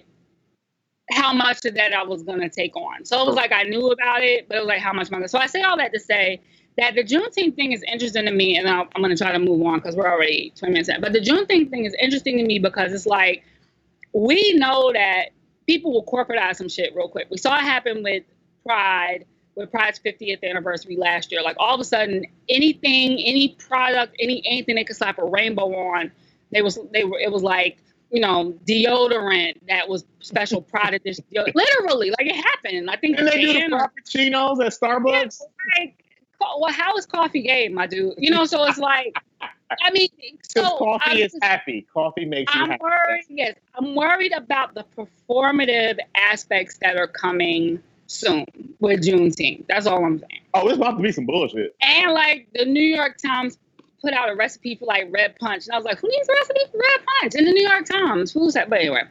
how much of that I was going to take on. So it was like I knew about it, but it was like how much money. So I say all that to say that the Juneteenth thing is interesting to me, and I'll, I'm going to try to move on because we're already twenty minutes in. But the Juneteenth thing is interesting to me because it's like we know that people will corporatize some shit real quick. We saw it happen with Pride, with Pride's fiftieth anniversary last year. Like all of a sudden, anything, any product, any anything they could slap a rainbow on, they was they were. It was like. You know, deodorant that was special Pride edition. Literally, like it happened. I think. And they do the frappuccinos at Starbucks. Yeah, like, well, how is coffee gay, my dude? You know, so it's like, I mean, so coffee I'm is just, happy. Coffee makes you I'm happy. Worried, yes, I'm worried about the performative aspects that are coming soon with Juneteenth. That's all I'm saying. Oh, it's about to be some bullshit. And like the New York Times put out a recipe for like red punch. And I was like, who needs a recipe for red punch in the New York Times? Who's that? But anyway,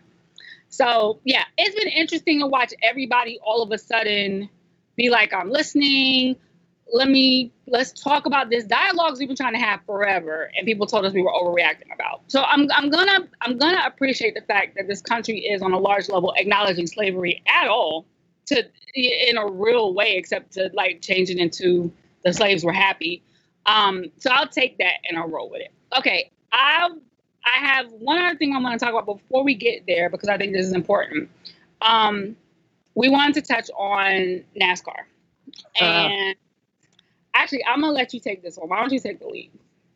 so yeah, it's been interesting to watch everybody all of a sudden be like, I'm listening. Let me, let's talk about this. Dialogues we've been trying to have forever. And people told us we were overreacting about. So I'm, I'm gonna, I'm gonna appreciate the fact that this country is on a large level acknowledging slavery at all to, in a real way, except to like change it into the slaves were happy. Um, so I'll take that and I'll roll with it. Okay, I I have one other thing I want to talk about before we get there because I think this is important. Um, we wanted to touch on NASCAR, and uh, actually, I'm gonna let you take this one. Why don't you take the lead?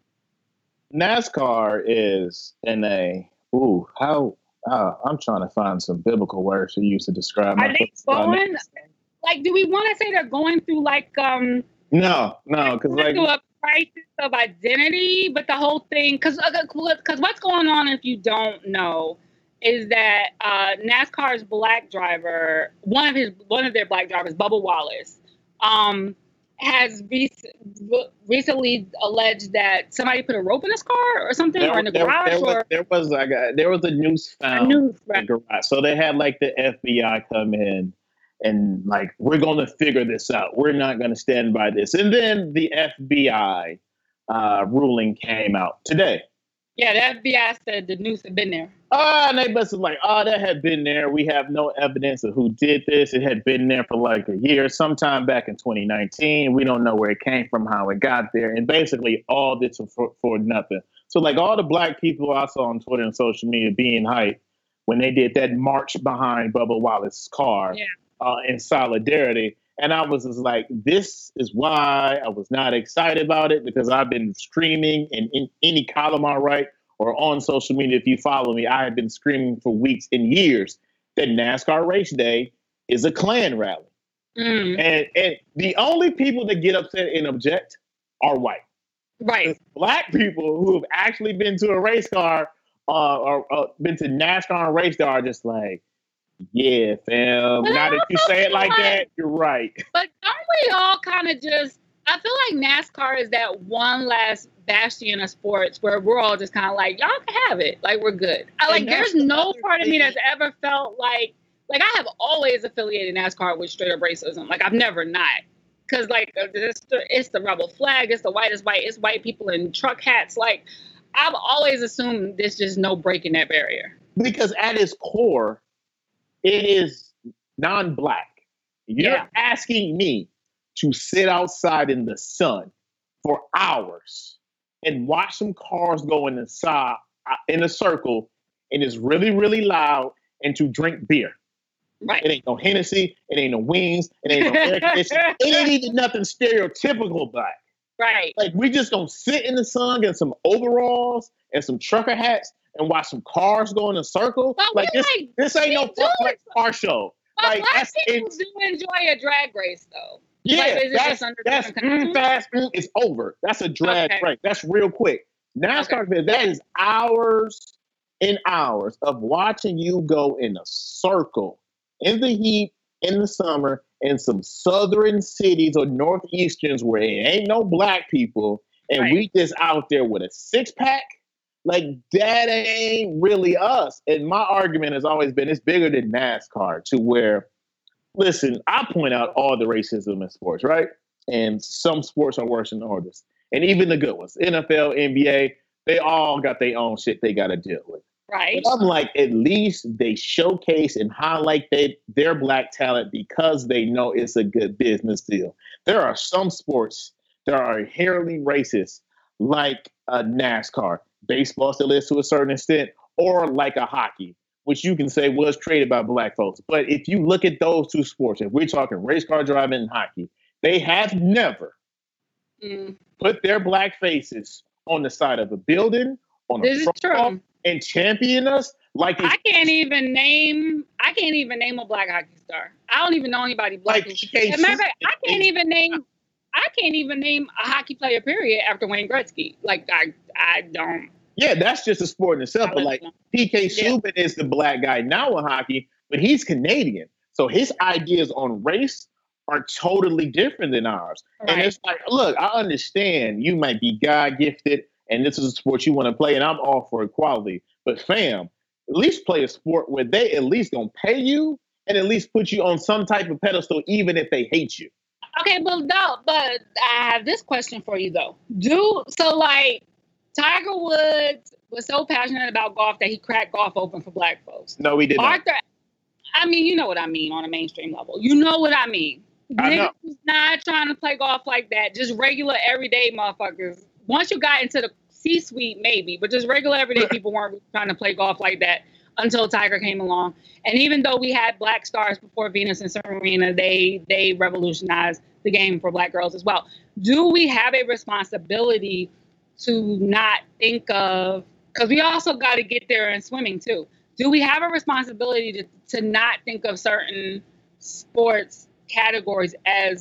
NASCAR is in a ooh how uh, I'm trying to find some biblical words to use to describe. Are they going? Like, do we want to say they're going through like um? No, no, because like. crisis of identity, but the whole thing, because because what's going on, if you don't know, is that uh, NASCAR's black driver, one of his one of their black drivers, Bubba Wallace, um, has rec- recently alleged that somebody put a rope in his car or something, there, or in the there, garage, there was, or there was like a, there was a noose found a noose, in right. the garage. So they had like the F B I come in and like, we're going to figure this out. We're not going to stand by this. And then the F B I uh, ruling came out today. Yeah, the F B I said the noose had been there. Oh, and they must have like, oh, that had been there. We have no evidence of who did this. It had been there for like a year, sometime back in twenty nineteen. We don't know where it came from, how it got there. And basically all this for, for nothing. So like all the black people I saw on Twitter and social media being hyped when they did that march behind Bubba Wallace's car Yeah. uh, in solidarity. And I was just like, this is why I was not excited about it, because I've been screaming in, in any column I write or on social media, if you follow me, I have been screaming for weeks and years that NASCAR race day is a Klan rally. Mm. And, and the only people that get upset and object are white. Right. Black people who have actually been to a race car uh, or uh, been to NASCAR and race car are just like, yeah, fam. But now I that you also say it feel like like- that, you're right. But don't we all kind of just, I feel like NASCAR is that one last bastion of sports where we're all just kind of like, y'all can have it. Like, we're good. I, like, And there's that's the no other part of me thing. that's ever felt like, like, I have always affiliated NASCAR with straight up racism. Like, I've never not. Because, like, it's the, it's the rebel flag. It's the white is white. It's white people in truck hats. Like, I've always assumed there's just no breaking that barrier. Because at its core, it is non-black. You're Yeah. asking me to sit outside in the sun for hours and watch some cars go in the side, in a circle, and it's really, really loud, and to drink beer. Right. It ain't no Hennessy, it ain't no wings, it ain't no air conditioning. It ain't even nothing stereotypical black. Right. Like, we just gonna sit in the sun, get some overalls and some trucker hats and watch some cars go in a circle. But like, we this, like- this ain't we no do fuck it. like car show. But Like, black that's people it. do enjoy a drag race, though. Yeah, Like, is it that's, just under that's different mm, conditions? fast, mm, it's over. That's a drag Okay. race. That's real quick. NASCAR, that is hours and hours of watching you go in a circle in the heat, in the summer, in some southern cities or northeasterns where it ain't no black people, and Right. we just out there with a six pack. Like, that ain't really us. And my argument has always been it's bigger than NASCAR, to where, listen, I point out all the racism in sports, right? And some sports are worse than others. And even the good ones, N F L, N B A, they all got their own shit they got to deal with. Right. But I'm like, at least they showcase and highlight they, their black talent because they know it's a good business deal. There are some sports that are inherently racist, like a NASCAR. Baseball still is to a certain extent, or like a hockey, which you can say was created by black folks. But if you look at those two sports, if we're talking race car driving and hockey, they have never Mm. put their black faces on the side of a building, on a This is football, true. and champion us like it's I can't even name. I can't even name a black hockey star. I don't even know anybody black. like who- P K As a matter of fact, I Subban. can't even name. I can't even name a hockey player. Period. After Wayne Gretzky, like I, I don't. Yeah, that's just a sport in itself. I But like listen. P K Yeah. Subban is the black guy now in hockey, but he's Canadian. So his ideas on race are totally different than ours. And Right. it's like, look, I understand you might be God gifted and this is a sport you want to play, and I'm all for equality. But fam, at least play a sport where they at least gonna pay you and at least put you on some type of pedestal, even if they hate you. Okay, but no, but I have this question for you though. Do so like Tiger Woods was so passionate about golf that he cracked golf open for black folks. No, we did not. Arthur, I mean, you know what I mean on a mainstream level. You know what I mean. I know. Niggas was not trying to play golf like that. Just regular, everyday motherfuckers. Once you got into the C-suite, maybe, but just regular, everyday people weren't trying to play golf like that until Tiger came along. And even though we had black stars before Venus and Serena, they they revolutionized the game for black girls as well. Do we have a responsibility to not think of, because we also got to get there in swimming too. Do we have a responsibility to, to not think of certain sports categories as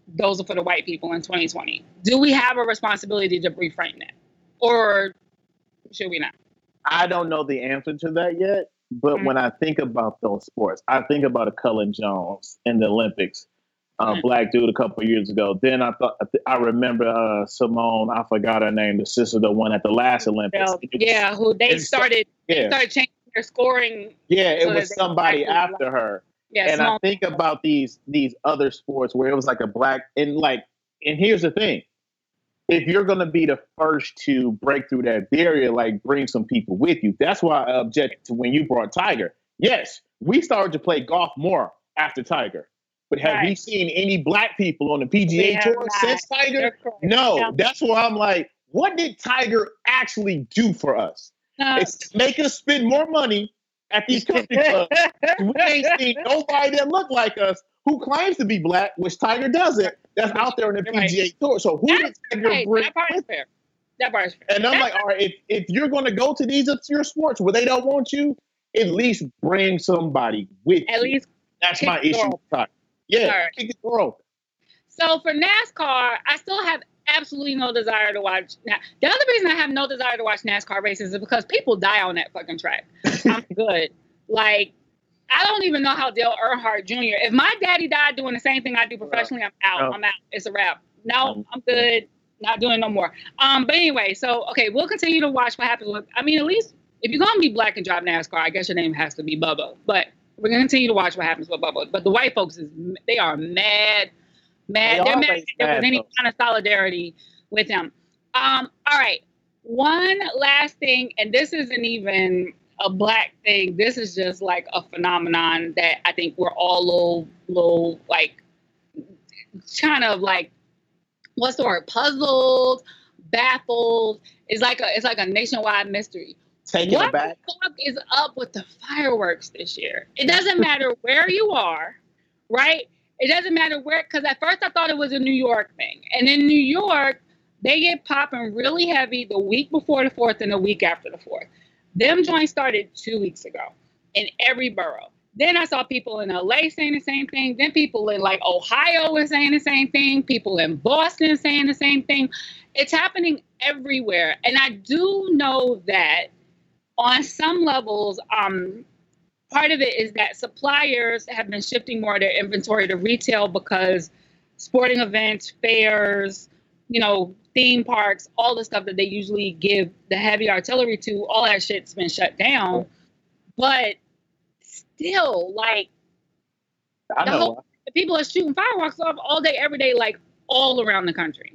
those are for the white people in twenty twenty. Do we have a responsibility to reframe that? Or should we not? I don't know the answer to that yet. But mm-hmm. when I think about those sports, I think about a Cullen Jones in the Olympics, a uh, mm-hmm. black dude a couple of years ago. Then I thought I remember uh, Simone. I forgot her name, the sister that won at the last Olympics. Yeah, who they started. Yeah. They started changing their scoring. Yeah, it so was somebody after her. Yeah, and Simone. I think about these these other sports where it was like a black and like. And here's the thing. If you're going to be the first to break through that barrier, like bring some people with you. That's why I object to when you brought Tiger. Yes, we started to play golf more after Tiger. But have right. we seen any black people on the P G A we Tour since Tiger? No. Yeah. That's why I'm like, what did Tiger actually do for us? No. It's make us spend more money at these country clubs. We ain't seen nobody that look like us who claims to be black, which Tiger doesn't. That's out there in the P G A right. Tour. So who That's did Tiger right. bring? That part is fair. That part is fair. And I'm That's like, all right, if, if you're going to go to these obscure sports where they don't want you, at least bring somebody with at you. least that's my issue. Yeah, Sorry. kick it through. So for NASCAR, I still have absolutely no desire to watch. Now, the other reason I have no desire to watch NASCAR races is because people die on that fucking track. I'm good. Like, I don't even know how Dale Earnhardt Junior If my daddy died doing the same thing I do professionally, I'm out. No. I'm out. It's a wrap. No, I'm good. Not doing no more. Um, but anyway, so okay, we'll continue to watch what happens with. I mean, at least if you're gonna be black and drive NASCAR, I guess your name has to be Bubba. But we're gonna continue to watch what happens with Bubba. But the white folks is they are mad, mad. They They're mad. If there was any kind of solidarity with them. Um, all right. One last thing, and this isn't even a black thing. This is just like a phenomenon that I think we're all little, little like, kind of like, what's the word? Puzzled, baffled. It's like a, it's like a nationwide mystery. Take it back. What the fuck is up with the fireworks this year? It doesn't matter where you are, right? It doesn't matter where, because at first I thought it was a New York thing, and in New York they get popping really heavy the week before the fourth and the week after the fourth. Them joints started two weeks ago in every borough. Then I saw people in L A saying the same thing. Then people in like Ohio were saying the same thing. People in Boston saying the same thing. It's happening everywhere. And I do know that on some levels, um, part of it is that suppliers have been shifting more of their inventory to retail because sporting events, fairs, you know, theme parks, all the stuff that they usually give the heavy artillery to, all that shit's been shut down. But still, like, I the, know. whole, the people are shooting fireworks off all day, every day, like all around the country.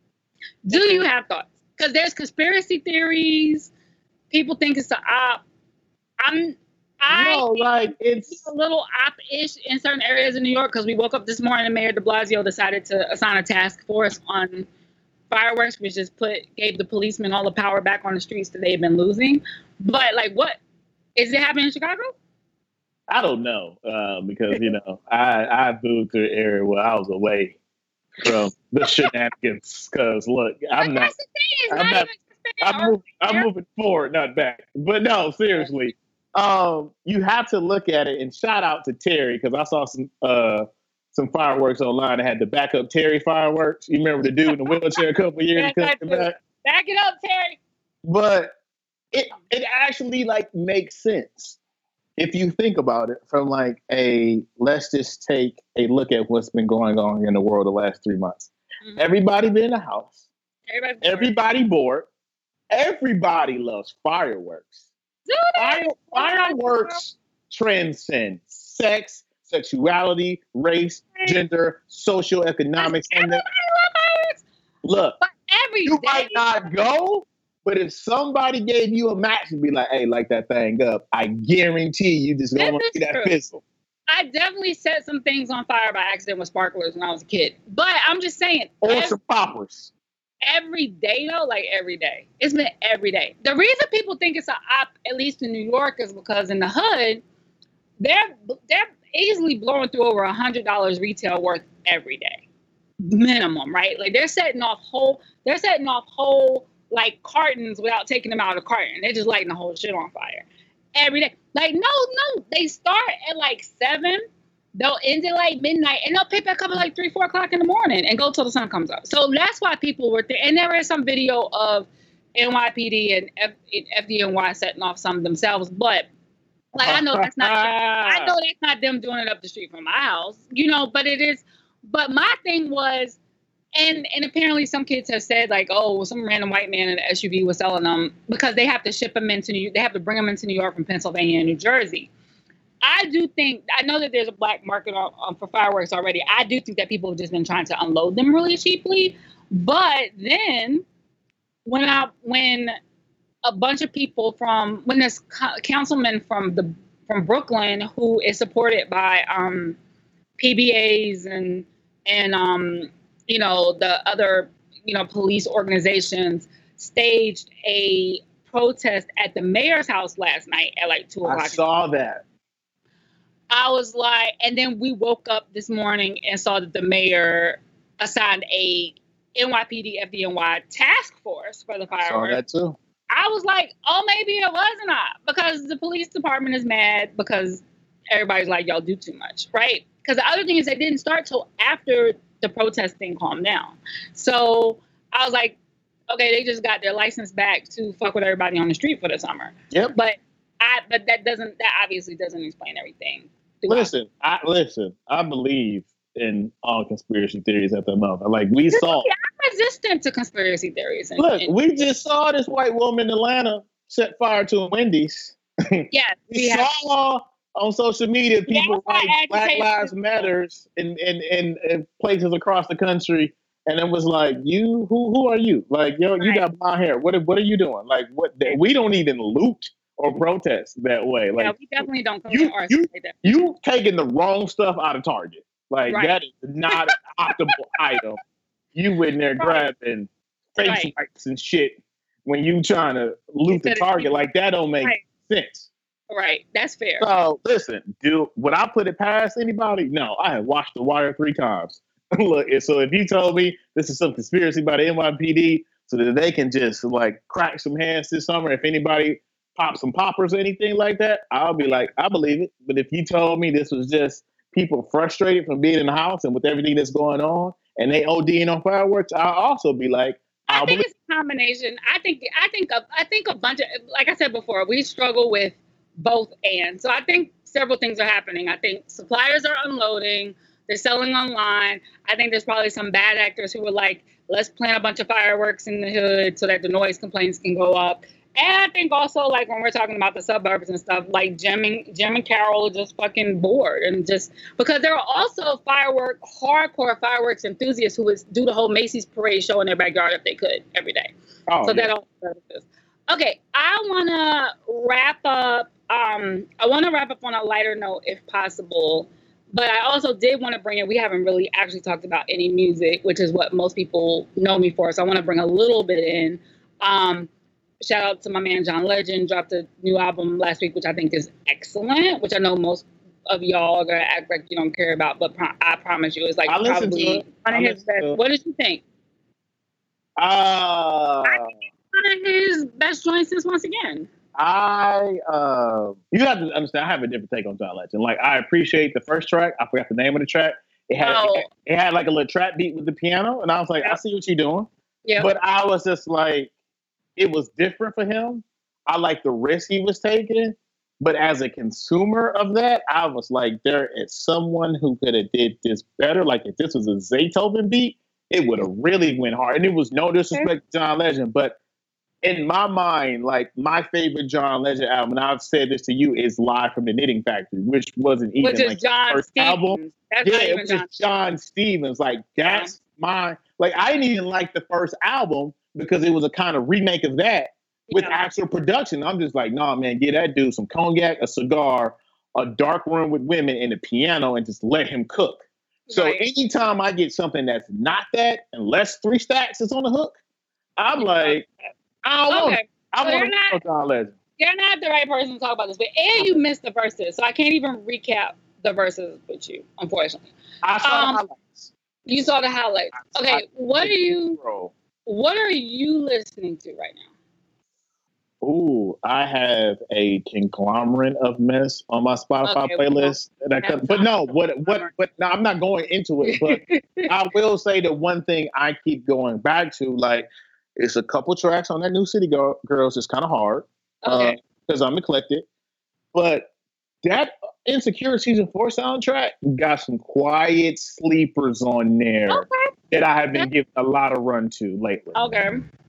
Do you have thoughts? Because there's conspiracy theories. People think it's an op. I'm, I no, like it's a little op-ish in certain areas of New York because we woke up this morning and Mayor de Blasio decided to assign a task force on fireworks, which just put gave the policemen all the power back on the streets that they've been losing. But like, what is it happening in Chicago? I don't know uh, because you know I I moved to an area where I was away from the shenanigans. Because look, I'm not. I'm not. I'm, move, I'm moving forward, not back. But no, seriously, um, you have to look at it. And shout out to Terry because I saw some uh, some fireworks online that had the backup Terry fireworks. You remember the dude in the wheelchair a couple of years ago? Back. back it up, Terry. But it it actually like makes sense if you think about it from like a let's just take a look at what's been going on in the world the last three months. Mm-hmm. Everybody been in the house. Everybody, Everybody bored. Everybody loves fireworks. Fire, fireworks transcend sex, sexuality, race, gender, social, economics. And the, look, but every you day, might not go, but if somebody gave you a match and be like, hey, light that thing up, I guarantee you just don't want to see that pistol. I definitely set some things on fire by accident with sparklers when I was a kid. But I'm just saying. Or every, some poppers. Every day, though, like every day. It's been every day. The reason people think it's an op, at least in New York, is because in the hood, they're they're easily blowing through over one hundred dollars retail worth every day. Minimum, right? Like they're setting off whole, they're setting off whole, like cartons without taking them out of the carton. They're just lighting the whole shit on fire every day. Like, no, no, they start at like seven they'll end at like midnight, and they'll pick back up at like three, four o'clock in the morning and go till the sun comes up. So that's why people were there. And there is some video of N Y P D and F- F D N Y setting off some themselves, but like I know that's not. I know that's not them doing it up the street from my house, you know. But it is. But my thing was, and and apparently some kids have said like, oh, some random white man in an S U V was selling them because they have to ship them into New. They have to bring them into New York from Pennsylvania and New Jersey. I do think, I know that there's a black market on, on, for fireworks already. I do think that people have just been trying to unload them really cheaply. But then when I, when a bunch of people from, when this co- councilman from the, from Brooklyn, who is supported by um, P B As and, and um, you know, the other, you know, police organizations staged a protest at the mayor's house last night at like two o'clock. I saw that. I was like, and then we woke up this morning and saw that the mayor assigned a N Y P D F D N Y task force for the fireworks. Saw that too. I was like, oh, maybe it was not, because the police department is mad because everybody's like, y'all do too much, right? Because the other thing is they didn't start till after the protesting calmed down. So I was like, okay, they just got their license back to fuck with everybody on the street for the summer. Yep. But I, but that doesn't, that obviously doesn't explain everything. Listen, I listen. I believe in all conspiracy theories at the moment. Like we This saw. is- I'm resistant to conspiracy theories. And, Look, and, we just saw this white woman in Atlanta set fire to a Wendy's. yes, We we have. saw on social media people Yeah, write Black agitation. Lives Matters in, in, in, in places across the country, and it was like, you, who who are you? Like, yo, you Right. got blonde hair. What are- what are you doing? Like, what? We don't even loot or protest that way. Like, Yeah, we definitely don't come you- to our you- like that. you taking the wrong stuff out of Target. Like Right. that is not an optimal item. You in there Right. grabbing face Right. wipes and shit when you trying to loot the Instead of Target. people- Like that don't make Right. sense. Right, that's fair. So listen, do would I put it past anybody? No, I have watched The Wire three times. Look, and so if you told me this is some conspiracy by the N Y P D so that they can just like crack some hands this summer, if anybody pops some poppers or anything like that, I'll be like, I believe it. But if you told me this was just people frustrated from being in the house and with everything that's going on and they ODing on fireworks, I'll also be like, I I'll think believe it's a combination. I think I think a, I think a bunch of, like I said before, we struggle with both and. So I think several things are happening. I think suppliers are unloading. They're selling online. I think there's probably some bad actors who were like, let's plant a bunch of fireworks in the hood so that the noise complaints can go up. And I think also, like, when we're talking about the suburbs and stuff, like Jim and, Jim and Carol are just fucking bored. And just because there are also firework, hardcore fireworks enthusiasts who would do the whole Macy's parade show in their backyard if they could every day. oh, So yeah. that all services. Okay, I want to wrap up. Um, I want to wrap up on a lighter note, if possible. But I also did want to bring in. We haven't really actually talked about any music, which is what most people know me for. So I want to bring a little bit in. Um, shout out to my man John Legend. Dropped a new album last week, which I think is excellent. Which I know most of y'all are gonna act like you don't care about, but pro- I promise you, it's like I listened to probably it. one I of his listened best. to it. What did you think? Uh, One of his best joints since Once Again. I uh, you have to understand. I have a different take on John Legend. Like I appreciate the first track. I forgot the name of the track. It had Oh. it, it had like a little trap beat with the piano, and I was like, I Yep. see what you're doing. Yeah. But I was just like, it was different for him. I like the risk he was taking, but as a consumer of that, I was like, there is someone who could have did this better. Like if this was a Zaytoven beat, it would have really went hard. And it was no disrespect to John Legend, but in my mind, like my favorite John Legend album, and I've said this to you, is Live from the Knitting Factory, which wasn't even Which is like John the first Stevens. album. That's Yeah, not it even was John. just John Stevens. Like that's my like I didn't even like the first album because it was a kind of remake of that with Yeah. actual production. I'm just like, nah, man, get that dude some cognac, a cigar, a dark room with women, and a piano, and just let him cook. So Right. anytime I get something that's not that, unless Three Stacks is on the hook, I'm like, I don't want Okay, I So want you're to not- know John Legend. you're not the right person to talk about this, but and you missed the verses, so I can't even recap the verses with you, unfortunately. I saw Um, the highlights. You saw the highlights. I- Okay, what are you Bro. what are you listening to right now? Ooh, I have a conglomerate of mess on my Spotify Okay, playlist. That I could, but no, what what what no, I'm not going into it, but I will say the one thing I keep going back to, like, it's a couple tracks on that New City Girl, Girls is kind of hard. Okay. Because uh, I'm eclectic. But that Insecure season four soundtrack got some quiet sleepers on there Okay. that I have been giving a lot of run to lately. Okay.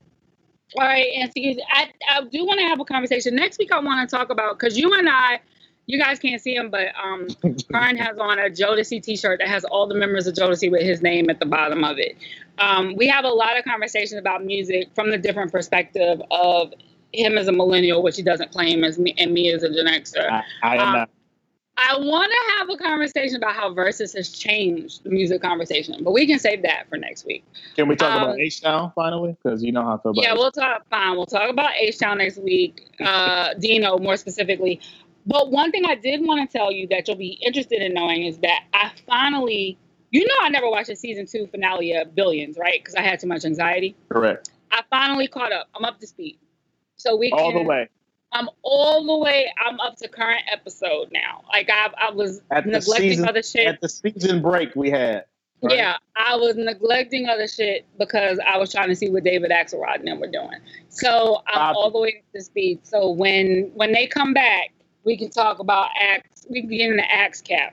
All right, and so you- I, I do want to have a conversation. Next week I want to talk about, because you and I, you guys can't see him, but um, Karan has on a Jodeci t-shirt that has all the members of Jodeci with his name at the bottom of it. Um, we have a lot of conversations about music from the different perspective of him as a millennial, which he doesn't claim, as me, and me as a Gen Xer. I, I am Um, not. I want to have a conversation about how Versus has changed the music conversation, but we can save that for next week. Can we talk um, about H-Town finally? Because you know how I feel about Yeah, H-Town. we'll talk. Fine, we'll talk about H-Town next week. Uh, Dino, more specifically. But one thing I did want to tell you that you'll be interested in knowing is that I finally, you know, I never watched the season two finale of Billions, right? Because I had too much anxiety. Correct. I finally caught up. I'm up to speed. So we All can, the way. I'm all the way. I'm up to current episode now. Like I, I was At the neglecting season- other shit. At the season break we had. right? Yeah, I was neglecting other shit because I was trying to see what David Axelrod and them were doing. So I'm Copy. all the way up to speed. So when when they come back, we can talk about Axe. We can get into Axe Cap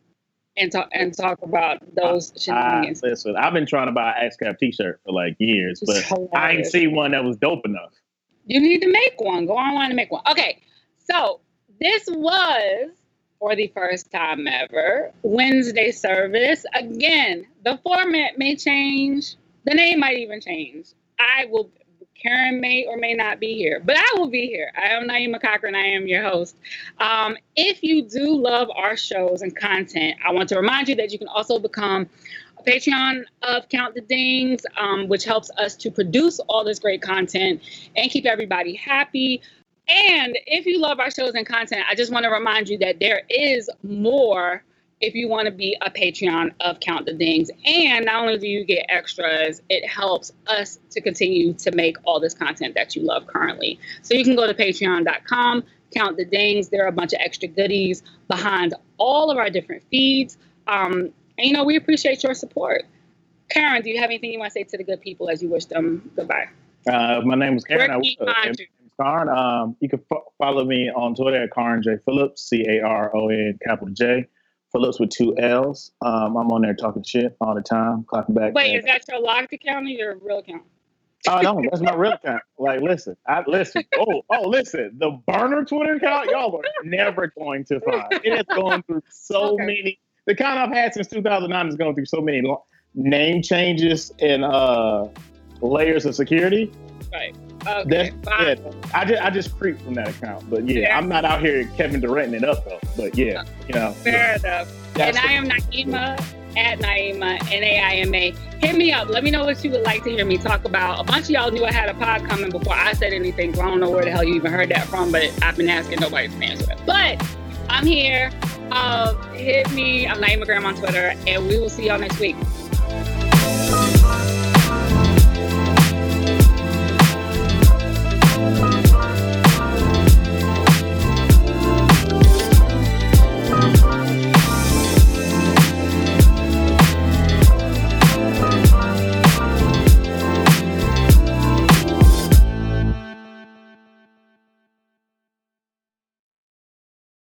and talk and talk about those I, shenanigans. listen, I've been trying to buy an X-Cap t-shirt for like years, It's but I ain't hilarious. see one that was dope enough. You need to make one. Go online and make one. Okay, so this was, for the first time ever, Wednesday service. Again, the format may change. The name might even change. I will, Karen may or may not be here, but I will be here. I am Naima Cochran. I am your host. Um, if you do love our shows and content, I want to remind you that you can also become a Patreon of Count the Dings, um, which helps us to produce all this great content and keep everybody happy. And if you love our shows and content, I just want to remind you that there is more if you want to be a Patreon of Count the Dings. And not only do you get extras, it helps us to continue to make all this content that you love currently. So you can go to patreon dot com, Count the Dings. There are a bunch of extra goodies behind all of our different feeds. Um, and, you know, we appreciate your support. Karen, do you have anything you want to say to the good people as you wish them goodbye? Uh, my name is Karen. Where can you I, find you? Karn. Um, you can fo- follow me on Twitter at Karn J Phillips, C A R O N capital J, Phillips with two L's. Um, I'm on there talking shit all the time, clapping back. Wait, and- is that your locked account or your real account? Oh no, that's my real account. Like, listen, I listen. Oh, oh, listen. The burner Twitter account, y'all are never going to find. It has gone through so Okay. many. The account I've had since two thousand nine has gone through so many lo- name changes and uh, layers of security. Right. Okay. That's fine. it. I just I just creeped from that account. But yeah, Fair. I'm not out here Kevin Durant it up though. But yeah, you know. Fair enough. That's and I am Naima at Naima, N A I M A. Hit me up. Let me know what you would like to hear me talk about. A bunch of y'all knew I had a pod coming before I said anything, so I don't know where the hell you even heard that from, but I've been asking, nobody's been answering. But I'm here. Uh, hit me. I'm Naima Graham on Twitter, and we will see y'all next week.